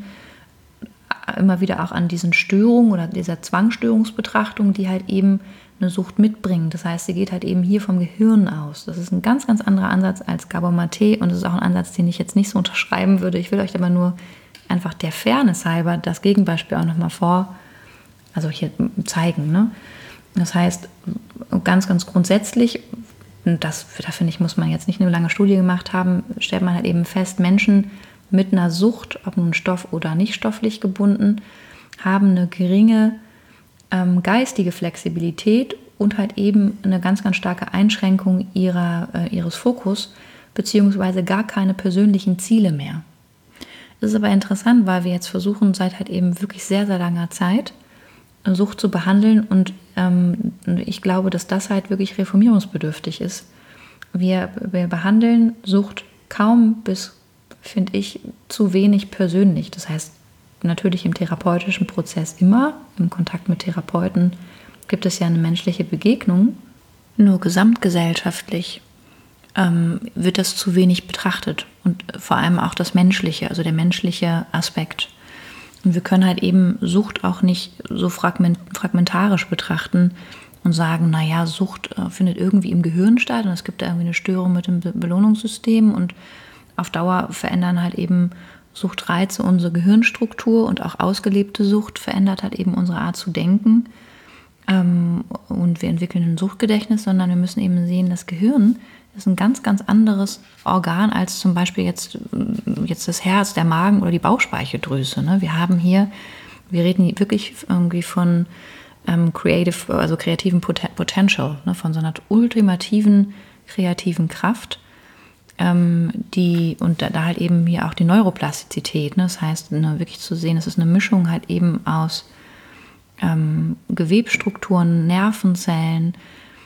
immer wieder auch an diesen Störungen oder dieser Zwangsstörungsbetrachtung, die halt eben eine Sucht mitbringen. Das heißt, sie geht halt eben hier vom Gehirn aus. Das ist ein ganz, ganz anderer Ansatz als Gabor Maté und das ist auch ein Ansatz, den ich jetzt nicht so unterschreiben würde. Ich will euch aber nur einfach der Fairness halber das Gegenbeispiel auch nochmal vor, also hier zeigen. Ne? Das heißt, ganz, ganz grundsätzlich, das, da finde ich, muss man jetzt nicht eine lange Studie gemacht haben, stellt man halt eben fest, Menschen mit einer Sucht, ob nun stoff- oder nicht stofflich gebunden, haben eine geringe ähm, geistige Flexibilität und halt eben eine ganz, ganz starke Einschränkung ihrer, äh, ihres Fokus, beziehungsweise gar keine persönlichen Ziele mehr. Das ist aber interessant, weil wir jetzt versuchen, seit halt eben wirklich sehr, sehr langer Zeit Sucht zu behandeln und ähm, ich glaube, dass das halt wirklich reformierungsbedürftig ist. Wir, wir behandeln Sucht kaum bis, finde ich, zu wenig persönlich. Das heißt, natürlich im therapeutischen Prozess immer, im Kontakt mit Therapeuten gibt es ja eine menschliche Begegnung, nur gesamtgesellschaftlich ähm, wird das zu wenig betrachtet und vor allem auch das Menschliche, also der menschliche Aspekt. Und wir können halt eben Sucht auch nicht so fragment, fragmentarisch betrachten und sagen, naja, Sucht äh, findet irgendwie im Gehirn statt und es gibt da irgendwie eine Störung mit dem Be- Belohnungssystem und auf Dauer verändern halt eben Suchtreize unsere Gehirnstruktur und auch ausgelebte Sucht verändert halt eben unsere Art zu denken. ähm, und wir entwickeln ein Suchtgedächtnis, sondern wir müssen eben sehen, das Gehirn ist ein ganz, ganz anderes Organ als zum Beispiel jetzt, jetzt das Herz, der Magen oder die Bauchspeicheldrüse. Ne? Wir haben hier, wir reden wirklich irgendwie von ähm, creative, also kreativen Potential, ne? Von so einer ultimativen kreativen Kraft, ähm, die, und da, da halt eben hier auch die Neuroplastizität, ne? Das heißt, ne, wirklich zu sehen, es ist eine Mischung halt eben aus ähm, Gewebstrukturen, Nervenzellen,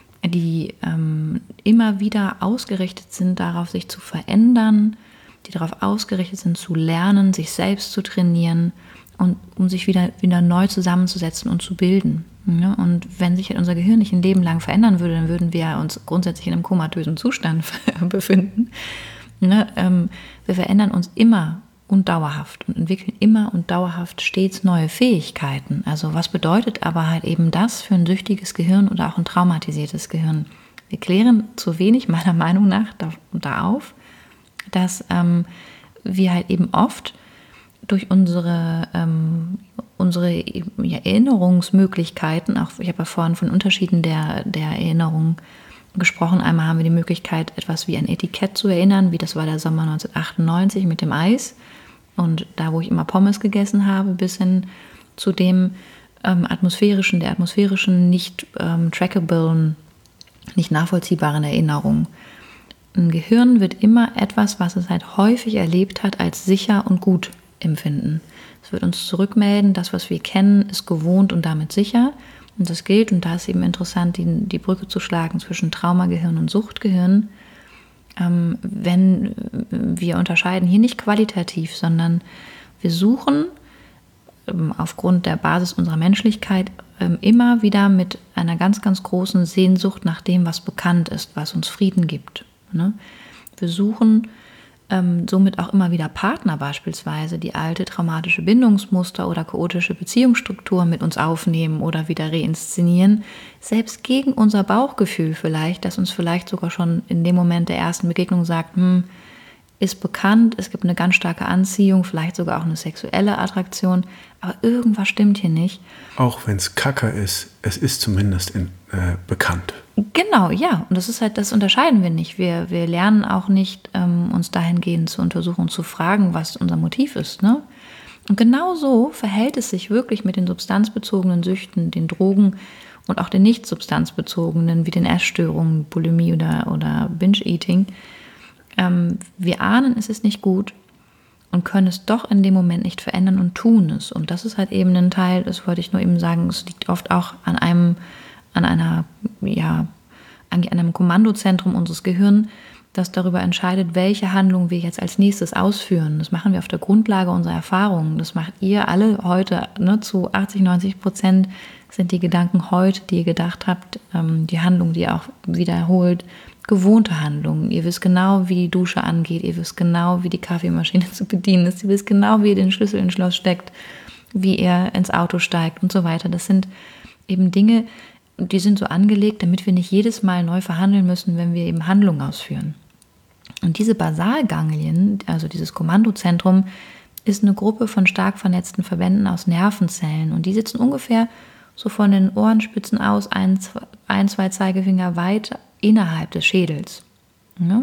die ähm, immer wieder ausgerichtet sind, darauf sich zu verändern, die darauf ausgerichtet sind, zu lernen, sich selbst zu trainieren und um sich wieder, wieder neu zusammenzusetzen und zu bilden. Ja? Und wenn sich unser Gehirn nicht ein Leben lang verändern würde, dann würden wir uns grundsätzlich in einem komatösen Zustand befinden. Ne? Ähm, wir verändern uns immer und dauerhaft und entwickeln immer und dauerhaft stets neue Fähigkeiten. Also was bedeutet aber halt eben das für ein süchtiges Gehirn oder auch ein traumatisiertes Gehirn? Wir klären zu wenig, meiner Meinung nach, da, da auf, dass ähm, wir halt eben oft durch unsere, ähm, unsere ja, Erinnerungsmöglichkeiten, auch ich habe ja vorhin von Unterschieden der, der Erinnerung gesprochen. Einmal haben wir die Möglichkeit, etwas wie ein Etikett zu erinnern, wie das war der Sommer neunzehnhundertachtundneunzig mit dem Eis. Und da, wo ich immer Pommes gegessen habe, bis hin zu dem ähm, atmosphärischen, der atmosphärischen, nicht ähm, trackablen, nicht nachvollziehbaren Erinnerung. Ein Gehirn wird immer etwas, was es halt häufig erlebt hat, als sicher und gut empfinden. Es wird uns zurückmelden, das, was wir kennen, ist gewohnt und damit sicher. Und das gilt, und da ist eben interessant, die, die Brücke zu schlagen zwischen Traumagehirn und Suchtgehirn. Ähm, wenn wir unterscheiden hier nicht qualitativ, sondern wir suchen ähm, aufgrund der Basis unserer Menschlichkeit ähm, immer wieder mit einer ganz, ganz großen Sehnsucht nach dem, was bekannt ist, was uns Frieden gibt. Ne? Wir suchen ähm, somit auch immer wieder Partner beispielsweise, die alte traumatische Bindungsmuster oder chaotische Beziehungsstrukturen mit uns aufnehmen oder wieder reinszenieren, selbst gegen unser Bauchgefühl vielleicht, das uns vielleicht sogar schon in dem Moment der ersten Begegnung sagt, hm, ist bekannt, es gibt eine ganz starke Anziehung, vielleicht sogar auch eine sexuelle Attraktion, aber irgendwas stimmt hier nicht. Auch wenn es Kacke ist, es ist zumindest in, äh, bekannt. Genau, ja. Und das ist halt, das unterscheiden wir nicht. Wir, wir lernen auch nicht, ähm, uns dahingehend zu untersuchen und zu fragen, was unser Motiv ist. Ne? Und genau so verhält es sich wirklich mit den substanzbezogenen Süchten, den Drogen und auch den nicht substanzbezogenen, wie den Essstörungen, Bulimie oder, oder Binge-Eating. Ähm, wir ahnen, es ist nicht gut und können es doch in dem Moment nicht verändern und tun es. Und das ist halt eben ein Teil, das wollte ich nur eben sagen, es liegt oft auch an einem an einer, ja, an einem Kommandozentrum unseres Gehirns, das darüber entscheidet, welche Handlung wir jetzt als nächstes ausführen. Das machen wir auf der Grundlage unserer Erfahrungen. Das macht ihr alle heute, ne, zu achtzig, neunzig Prozent sind die Gedanken heute, die ihr gedacht habt, ähm, die Handlung, die ihr auch wiederholt, gewohnte Handlungen. Ihr wisst genau, wie die Dusche angeht, ihr wisst genau, wie die Kaffeemaschine zu bedienen ist, ihr wisst genau, wie ihr den Schlüssel ins Schloss steckt, wie ihr ins Auto steigt und so weiter. Das sind eben Dinge, die sind so angelegt, damit wir nicht jedes Mal neu verhandeln müssen, wenn wir eben Handlungen ausführen. Und diese Basalganglien, also dieses Kommandozentrum, ist eine Gruppe von stark vernetzten Verbänden aus Nervenzellen. Und die sitzen ungefähr so von den Ohrenspitzen aus ein, ein zwei Zeigefinger weit innerhalb des Schädels. Ja?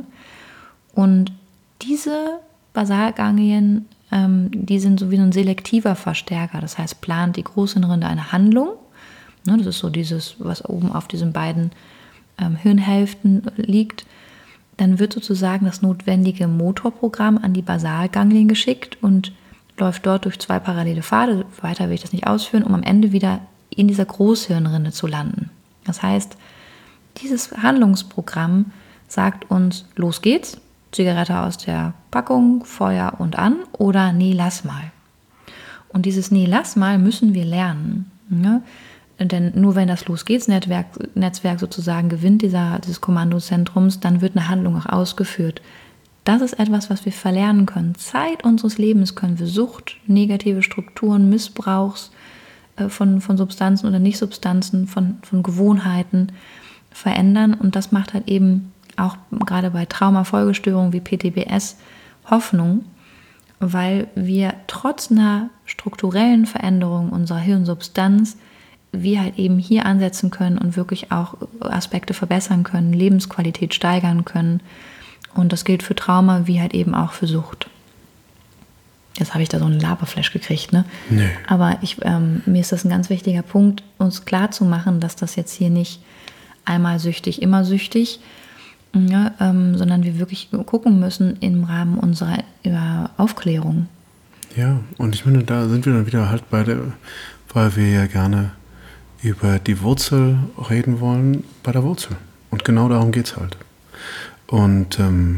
Und diese Basalganglien, ähm, die sind so wie ein selektiver Verstärker. Das heißt, plant die Großhirnrinde eine Handlung. Ne, das ist so dieses, was oben auf diesen beiden ähm, Hirnhälften liegt. Dann wird sozusagen das notwendige Motorprogramm an die Basalganglien geschickt und läuft dort durch zwei parallele Pfade, weiter will ich das nicht ausführen, um am Ende wieder in dieser Großhirnrinde zu landen. Das heißt, dieses Handlungsprogramm sagt uns, los geht's, Zigarette aus der Packung, Feuer und an, oder nee, lass mal. Und dieses nee, lass mal müssen wir lernen. Ne? Denn nur wenn das Los geht's Netzwerk, Netzwerk sozusagen gewinnt, dieser, dieses Kommandozentrums, dann wird eine Handlung auch ausgeführt. Das ist etwas, was wir verlernen können. Zeit unseres Lebens können wir Sucht, negative Strukturen, Missbrauchs äh, von, von Substanzen oder Nicht-Substanzen, von, von Gewohnheiten verändern. Und das macht halt eben auch gerade bei Traumafolgestörungen wie P T B S Hoffnung, weil wir trotz einer strukturellen Veränderung unserer Hirnsubstanz wir halt eben hier ansetzen können und wirklich auch Aspekte verbessern können, Lebensqualität steigern können. Und das gilt für Trauma wie halt eben auch für Sucht. Jetzt habe ich da so einen Laberflash gekriegt, ne? Nee. Aber ich, ähm, mir ist das ein ganz wichtiger Punkt, uns klar zu machen, dass das jetzt hier nicht einmal süchtig, immer süchtig, ja, ähm, sondern wir wirklich gucken müssen im Rahmen unserer ja, Aufklärung. Ja, und ich finde, da sind wir dann wieder halt bei der, weil wir ja gerne über die Wurzel reden wollen, bei der Wurzel. Und genau darum geht es halt. Und ähm,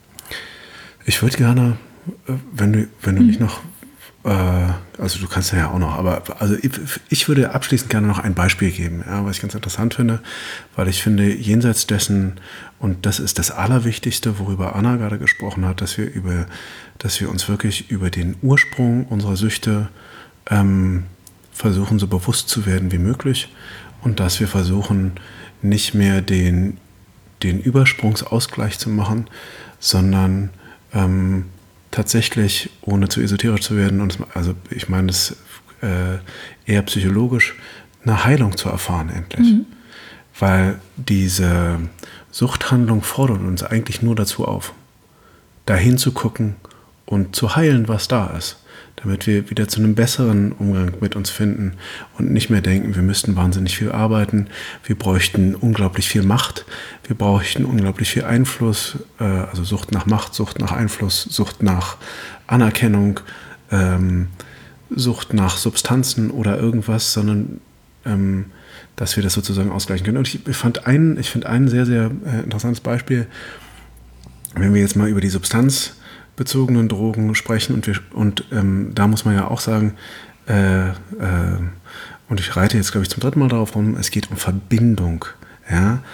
ich würde gerne, wenn du, wenn du mhm. mich noch, äh, also du kannst ja auch noch, aber also ich, ich würde abschließend gerne noch ein Beispiel geben, ja, was ich ganz interessant finde, weil ich finde, jenseits dessen, und das ist das Allerwichtigste, worüber Anna gerade gesprochen hat, dass wir über, dass wir uns wirklich über den Ursprung unserer Süchte ähm, versuchen, so bewusst zu werden wie möglich und dass wir versuchen, nicht mehr den, den Übersprungsausgleich zu machen, sondern ähm, tatsächlich, ohne zu esoterisch zu werden, und also ich meine es äh, eher psychologisch, eine Heilung zu erfahren endlich. Mhm. Weil diese Suchthandlung fordert uns eigentlich nur dazu auf, dahin zu gucken und zu heilen, was da ist, damit wir wieder zu einem besseren Umgang mit uns finden und nicht mehr denken, wir müssten wahnsinnig viel arbeiten, wir bräuchten unglaublich viel Macht, wir bräuchten unglaublich viel Einfluss, äh, also Sucht nach Macht, Sucht nach Einfluss, Sucht nach Anerkennung, ähm, Sucht nach Substanzen oder irgendwas, sondern ähm, dass wir das sozusagen ausgleichen können. Und ich fand ein, ich finde ein sehr, sehr äh, interessantes Beispiel, wenn wir jetzt mal über die substanzbezogenen Drogen sprechen und, wir, und ähm, da muss man ja auch sagen, äh, äh, und ich reite jetzt, glaube ich, zum dritten Mal darauf rum, es geht um Verbindung. Ja?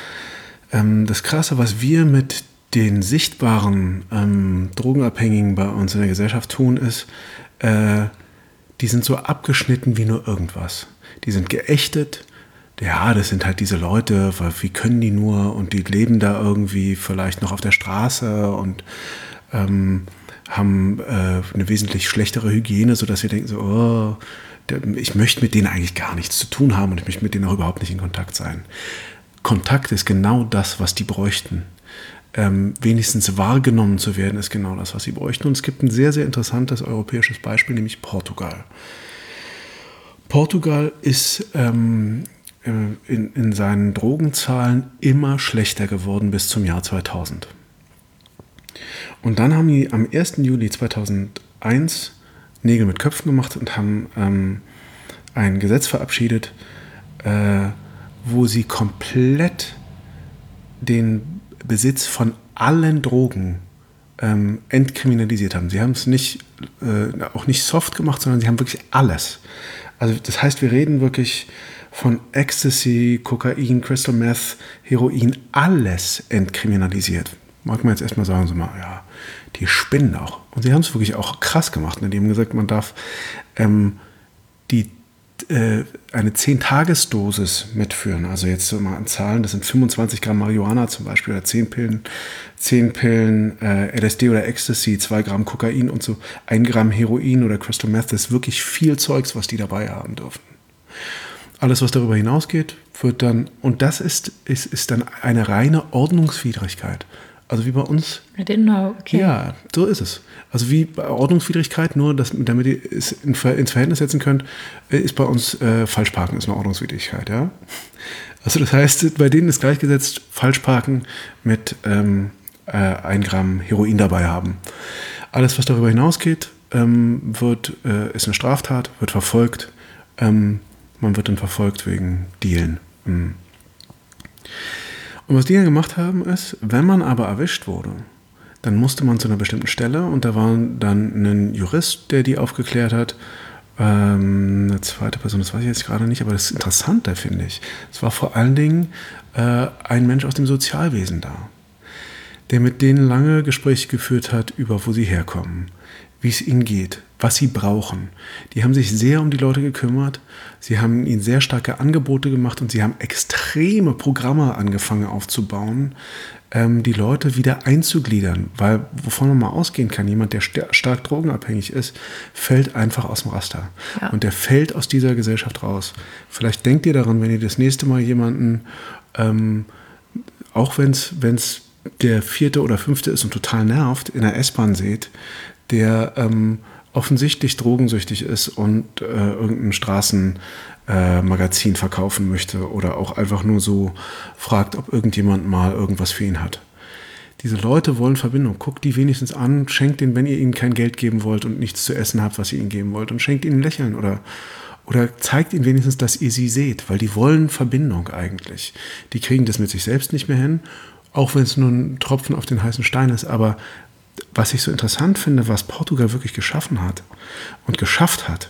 Ähm, das Krasse, was wir mit den sichtbaren ähm, Drogenabhängigen bei uns in der Gesellschaft tun, ist, äh, die sind so abgeschnitten wie nur irgendwas. Die sind geächtet. Ja, das sind halt diese Leute, wie können die nur, und die leben da irgendwie vielleicht noch auf der Straße und ähm, haben äh, eine wesentlich schlechtere Hygiene, sodass wir denken so, oh, der, ich möchte mit denen eigentlich gar nichts zu tun haben und ich möchte mit denen auch überhaupt nicht in Kontakt sein. Kontakt ist genau das, was die bräuchten. Ähm, wenigstens wahrgenommen zu werden, ist genau das, was sie bräuchten. Und es gibt ein sehr, sehr interessantes europäisches Beispiel, nämlich Portugal. Portugal ist ähm, in, in seinen Drogenzahlen immer schlechter geworden bis zum Jahr zweitausend. Und dann haben die am ersten Juli zweitausendeins Nägel mit Köpfen gemacht und haben ähm, ein Gesetz verabschiedet, äh, wo sie komplett den Besitz von allen Drogen ähm, entkriminalisiert haben. Sie haben es nicht, äh, auch nicht soft gemacht, sondern sie haben wirklich alles. Also das heißt, wir reden wirklich von Ecstasy, Kokain, Crystal Meth, Heroin, alles entkriminalisiert. Mag man jetzt erstmal sagen, so mal, ja, die spinnen auch. Und sie haben es wirklich auch krass gemacht. Ne? Die haben gesagt, man darf ähm, die, äh, eine zehn-Tages-Dosis mitführen. Also jetzt so mal an Zahlen, das sind fünfundzwanzig Gramm Marihuana zum Beispiel oder zehn Pillen, zehn Pillen äh, L S D oder Ecstasy, zwei Gramm Kokain und so ein Gramm Heroin oder Crystal Meth. Das ist wirklich viel Zeugs, was die dabei haben dürfen. Alles, was darüber hinausgeht, wird dann, und das ist, ist, ist dann eine reine Ordnungswidrigkeit. Also wie bei uns. I didn't know, okay. Ja, so ist es. Also wie bei Ordnungswidrigkeit, nur dass, damit ihr es ins Verhältnis setzen könnt, ist bei uns äh, Falschparken ist eine Ordnungswidrigkeit, ja. Also das heißt, bei denen ist gleichgesetzt Falschparken mit ähm, äh, ein Gramm Heroin dabei haben. Alles, was darüber hinausgeht, ähm, wird, äh, ist eine Straftat, wird verfolgt. Ähm, Man wird dann verfolgt wegen Dealen. Und was die dann gemacht haben ist, wenn man aber erwischt wurde, dann musste man zu einer bestimmten Stelle und da war dann ein Jurist, der die aufgeklärt hat. Ähm, eine zweite Person, das weiß ich jetzt gerade nicht, aber das ist interessant, da finde ich. Es war vor allen Dingen äh, ein Mensch aus dem Sozialwesen da, der mit denen lange Gespräche geführt hat über, wo sie herkommen, wie es ihnen geht, was sie brauchen. Die haben sich sehr um die Leute gekümmert, sie haben ihnen sehr starke Angebote gemacht und sie haben extreme Programme angefangen aufzubauen, ähm, die Leute wieder einzugliedern. Weil, wovon man mal ausgehen kann, jemand, der st- stark drogenabhängig ist, fällt einfach aus dem Raster. Ja. Und der fällt aus dieser Gesellschaft raus. Vielleicht denkt ihr daran, wenn ihr das nächste Mal jemanden, ähm, auch wenn es der vierte oder fünfte ist und total nervt, in der S-Bahn seht, der ähm, offensichtlich drogensüchtig ist und äh, irgendein Straßenmagazin äh, verkaufen möchte oder auch einfach nur so fragt, ob irgendjemand mal irgendwas für ihn hat. Diese Leute wollen Verbindung. Guckt die wenigstens an, schenkt denen, wenn ihr ihnen kein Geld geben wollt und nichts zu essen habt, was ihr ihnen geben wollt, und schenkt ihnen ein Lächeln oder, oder zeigt ihnen wenigstens, dass ihr sie seht, weil die wollen Verbindung eigentlich. Die kriegen das mit sich selbst nicht mehr hin, auch wenn es nur ein Tropfen auf den heißen Stein ist, aber was ich so interessant finde, was Portugal wirklich geschaffen hat und geschafft hat,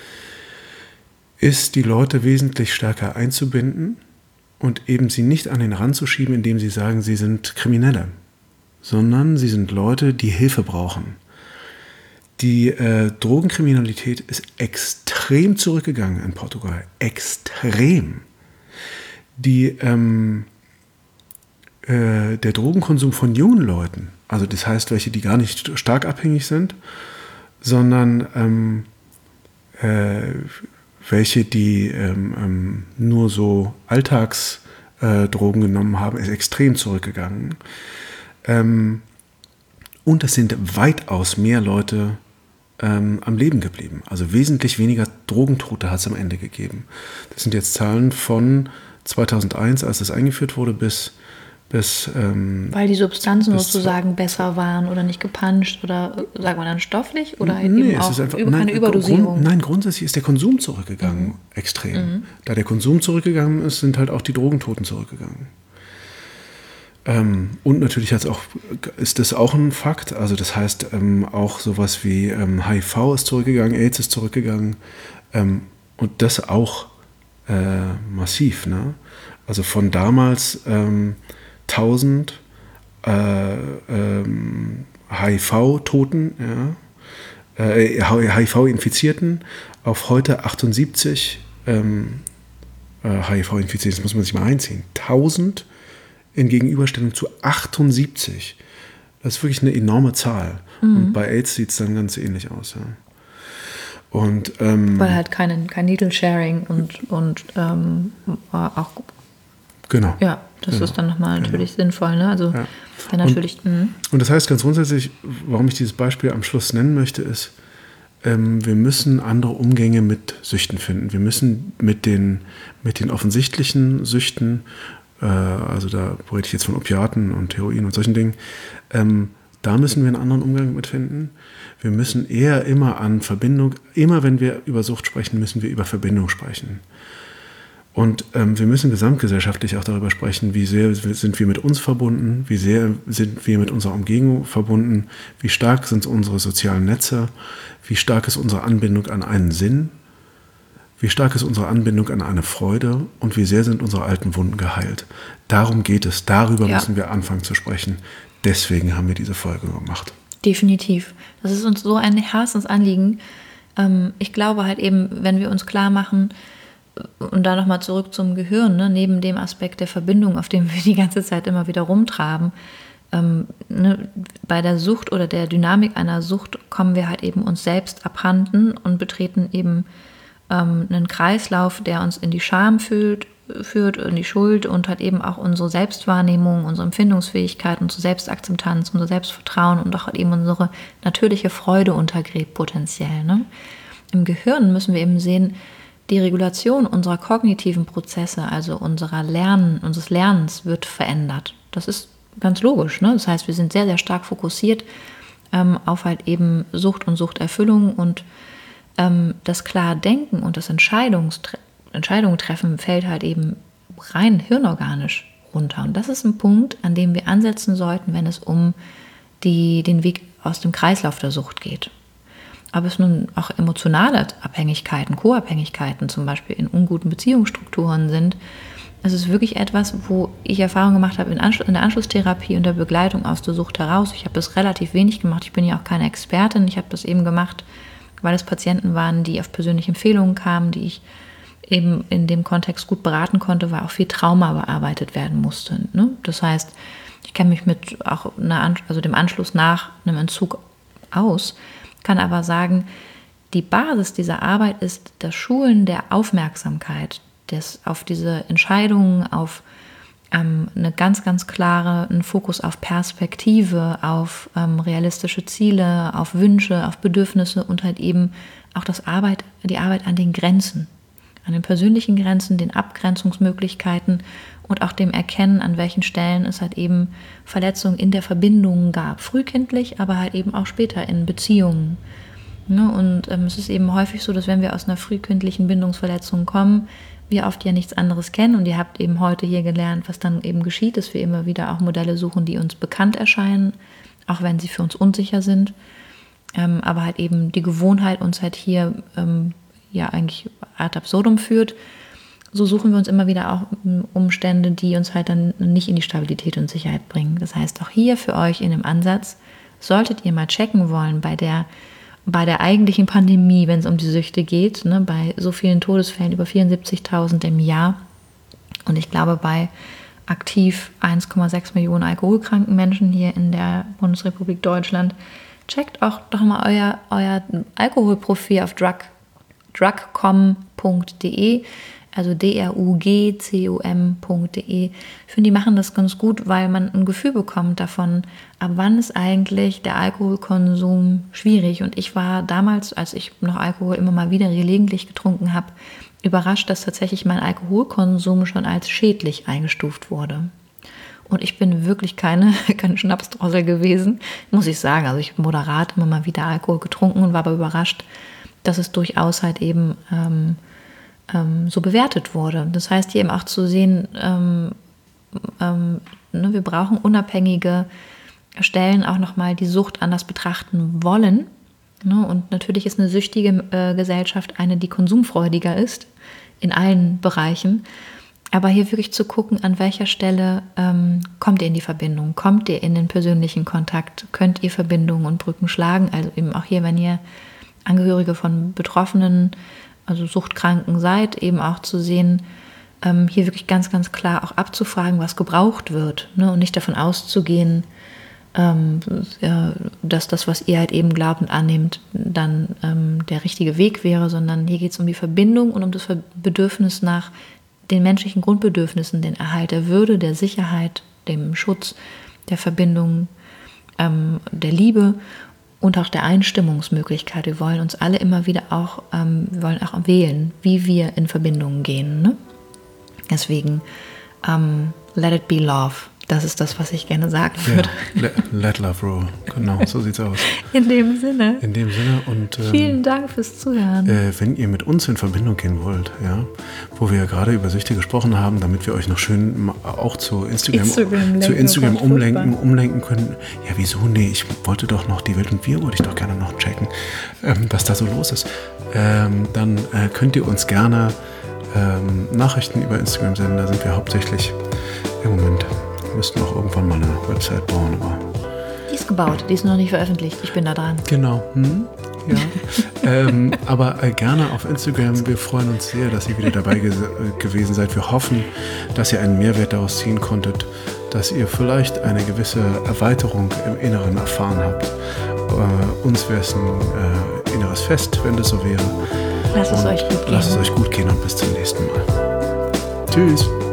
ist, die Leute wesentlich stärker einzubinden und eben sie nicht an den Rand zu schieben, indem sie sagen, sie sind Kriminelle, sondern sie sind Leute, die Hilfe brauchen. Die äh, Drogenkriminalität ist extrem zurückgegangen in Portugal. Extrem. Die, ähm, äh, der Drogenkonsum von jungen Leuten, also das heißt, welche, die gar nicht stark abhängig sind, sondern ähm, äh, welche, die ähm, ähm, nur so Alltagsdrogen äh, genommen haben, ist extrem zurückgegangen. Ähm, und es sind weitaus mehr Leute ähm, am Leben geblieben. Also wesentlich weniger Drogentote hat es am Ende gegeben. Das sind jetzt Zahlen von zweitausendeins, als das eingeführt wurde, bis Bis, ähm, Weil die Substanzen sozusagen besser waren oder nicht gepanscht oder, sagen wir dann, stofflich oder nee, eben es auch ist einfach, über nein, keine Überdosierung? Grund, nein, grundsätzlich ist der Konsum zurückgegangen, mhm. extrem. Mhm. Da der Konsum zurückgegangen ist, sind halt auch die Drogentoten zurückgegangen. Ähm, und natürlich hat's auch, ist das auch ein Fakt, also das heißt ähm, auch sowas wie ähm, H I V ist zurückgegangen, AIDS ist zurückgegangen ähm, und das auch äh, massiv. Ne? Also von damals ähm, tausend äh, ähm, H I V-Toten, ja, äh, H I V-Infizierten auf heute achtundsiebzig ähm, äh, H I V-Infizierte, das muss man sich mal einziehen. tausend in Gegenüberstellung zu achtundsiebzig. Das ist wirklich eine enorme Zahl. Mhm. Und bei AIDS sieht es dann ganz ähnlich aus. Ja. Und, ähm, Weil halt kein, kein Needle-Sharing und, und ähm, auch. Genau. Ja, das genau. ist dann nochmal natürlich genau. sinnvoll. Ne? Also, ja. wenn natürlich, und, und das heißt ganz grundsätzlich, warum ich dieses Beispiel am Schluss nennen möchte, ist, ähm, wir müssen andere Umgänge mit Süchten finden. Wir müssen mit den, mit den offensichtlichen Süchten, äh, also da rede ich jetzt von Opiaten und Heroin und solchen Dingen, ähm, da müssen wir einen anderen Umgang mit finden. Wir müssen eher immer an Verbindung, immer wenn wir über Sucht sprechen, müssen wir über Verbindung sprechen. Und ähm, wir müssen gesamtgesellschaftlich auch darüber sprechen, wie sehr sind wir mit uns verbunden, wie sehr sind wir mit unserer Umgebung verbunden, wie stark sind unsere sozialen Netze, wie stark ist unsere Anbindung an einen Sinn, wie stark ist unsere Anbindung an eine Freude und wie sehr sind unsere alten Wunden geheilt. Darum geht es, darüber ja. müssen wir anfangen zu sprechen. Deswegen haben wir diese Folge gemacht. Definitiv. Das ist uns so ein Herzensanliegen. Ähm, ich glaube halt eben, wenn wir uns klar machen, und da nochmal zurück zum Gehirn, ne, neben dem Aspekt der Verbindung, auf dem wir die ganze Zeit immer wieder rumtraben, ähm, ne, bei der Sucht oder der Dynamik einer Sucht kommen wir halt eben uns selbst abhanden und betreten eben ähm, einen Kreislauf, der uns in die Scham führt, führt, in die Schuld und halt eben auch unsere Selbstwahrnehmung, unsere Empfindungsfähigkeit, unsere Selbstakzeptanz, unser Selbstvertrauen und auch halt eben unsere natürliche Freude untergräbt potenziell. Ne? Im Gehirn müssen wir eben sehen, die Regulation unserer kognitiven Prozesse, also unserer Lernen, unseres Lernens, wird verändert. Das ist ganz logisch. Ne? Das heißt, wir sind sehr, sehr stark fokussiert ähm, auf halt eben Sucht und Suchterfüllung und ähm, das klare Denken und das Entscheidungstre- Entscheidungen treffen fällt halt eben rein hirnorganisch runter. Und das ist ein Punkt, an dem wir ansetzen sollten, wenn es um die, den Weg aus dem Kreislauf der Sucht geht. Aber es nun auch emotionale Abhängigkeiten, Co-Abhängigkeiten zum Beispiel in unguten Beziehungsstrukturen sind, Es ist wirklich etwas, wo ich Erfahrung gemacht habe in, Anschluss, in der Anschlusstherapie und der Begleitung aus der Sucht heraus. Ich habe das relativ wenig gemacht. Ich bin ja auch keine Expertin. Ich habe das eben gemacht, weil es Patienten waren, die auf persönliche Empfehlungen kamen, die ich eben in dem Kontext gut beraten konnte, weil auch viel Trauma bearbeitet werden musste. Ne? Das heißt, ich kenne mich mit auch einer, also dem Anschluss nach einem Entzug aus, kann aber sagen, die Basis dieser Arbeit ist das Schulen der Aufmerksamkeit, das auf diese Entscheidungen, auf ähm, eine ganz, ganz klare, einen Fokus auf Perspektive, auf ähm, realistische Ziele, auf Wünsche, auf Bedürfnisse und halt eben auch das Arbeit, die Arbeit an den Grenzen, an den persönlichen Grenzen, den Abgrenzungsmöglichkeiten und auch dem Erkennen, an welchen Stellen es halt eben Verletzungen in der Verbindung gab, frühkindlich, aber halt eben auch später in Beziehungen. Ja, und ähm, es ist eben häufig so, dass wenn wir aus einer frühkindlichen Bindungsverletzung kommen, wir oft ja nichts anderes kennen und ihr habt eben heute hier gelernt, was dann eben geschieht, dass wir immer wieder auch Modelle suchen, die uns bekannt erscheinen, auch wenn sie für uns unsicher sind, ähm, aber halt eben die Gewohnheit uns halt hier ähm, ja eigentlich ad absurdum führt. So suchen wir uns immer wieder auch Umstände, die uns halt dann nicht in die Stabilität und Sicherheit bringen. Das heißt, auch hier für euch in dem Ansatz, solltet ihr mal checken wollen bei der bei der eigentlichen Pandemie, wenn es um die Süchte geht, ne, bei so vielen Todesfällen, über vierundsiebzigtausend im Jahr und ich glaube bei aktiv eins Komma sechs Millionen alkoholkranken Menschen hier in der Bundesrepublik Deutschland, checkt auch doch mal euer, euer Alkoholprofil auf drug, drugcom punkt de, also D R U G C O M punkt de. Ich finde, die machen das ganz gut, weil man ein Gefühl bekommt davon, ab wann ist eigentlich der Alkoholkonsum schwierig. Und ich war damals, als ich noch Alkohol immer mal wieder gelegentlich getrunken habe, überrascht, dass tatsächlich mein Alkoholkonsum schon als schädlich eingestuft wurde. Und ich bin wirklich keine, keine Schnapsdrossel gewesen, muss ich sagen. Also ich habe moderat immer mal wieder Alkohol getrunken und war aber überrascht, dass es durchaus halt eben ähm, so bewertet wurde. Das heißt, hier eben auch zu sehen, ähm, ähm, ne, wir brauchen unabhängige Stellen auch nochmal die Sucht anders betrachten wollen. Ne? Und natürlich ist eine süchtige äh, Gesellschaft eine, die konsumfreudiger ist, in allen Bereichen. Aber hier wirklich zu gucken, an welcher Stelle ähm, kommt ihr in die Verbindung, kommt ihr in den persönlichen Kontakt, könnt ihr Verbindungen und Brücken schlagen. Also eben auch hier, wenn ihr Angehörige von Betroffenen, also Suchtkranken seid, eben auch zu sehen, ähm, hier wirklich ganz, ganz klar auch abzufragen, was gebraucht wird, ne? Und nicht davon auszugehen, ähm, ja, dass das, was ihr halt eben glaubt und annehmt, dann ähm, der richtige Weg wäre, sondern hier geht es um die Verbindung und um das Bedürfnis nach den menschlichen Grundbedürfnissen, den Erhalt der Würde, der Sicherheit, dem Schutz, der Verbindung, ähm, der Liebe und auch der Einstimmungsmöglichkeit. Wir wollen uns alle immer wieder auch, ähm, wir wollen auch wählen, wie wir in Verbindungen gehen. Ne? Deswegen, ähm, let it be love. Das ist das, was ich gerne sagen würde. Ja, let, let love rule. Genau, so sieht's aus. In dem Sinne. In dem Sinne und ähm, vielen Dank fürs Zuhören. Äh, wenn ihr mit uns in Verbindung gehen wollt, ja, wo wir ja gerade über Süchte gesprochen haben, damit wir euch noch schön auch zu Instagram, Instagram zu Instagram umlenken, umlenken können. Ja, wieso? Nee, ich wollte doch noch die Welt und wir wollte ich doch gerne noch checken, ähm, was da so los ist. Ähm, dann äh, könnt ihr uns gerne ähm, Nachrichten über Instagram senden. Da sind wir hauptsächlich im Moment. Wir müssten auch irgendwann mal eine Website bauen. Aber die ist gebaut, die ist noch nicht veröffentlicht. Ich bin da dran. Genau. Hm, ja. ähm, aber äh, gerne auf Instagram. Wir freuen uns sehr, dass ihr wieder dabei ge- gewesen seid. Wir hoffen, dass ihr einen Mehrwert daraus ziehen konntet, dass ihr vielleicht eine gewisse Erweiterung im Inneren erfahren habt. Äh, uns wäre es ein äh, inneres Fest, wenn das so wäre. Lasst es euch gut gehen. Lasst es euch gut gehen und bis zum nächsten Mal. Tschüss.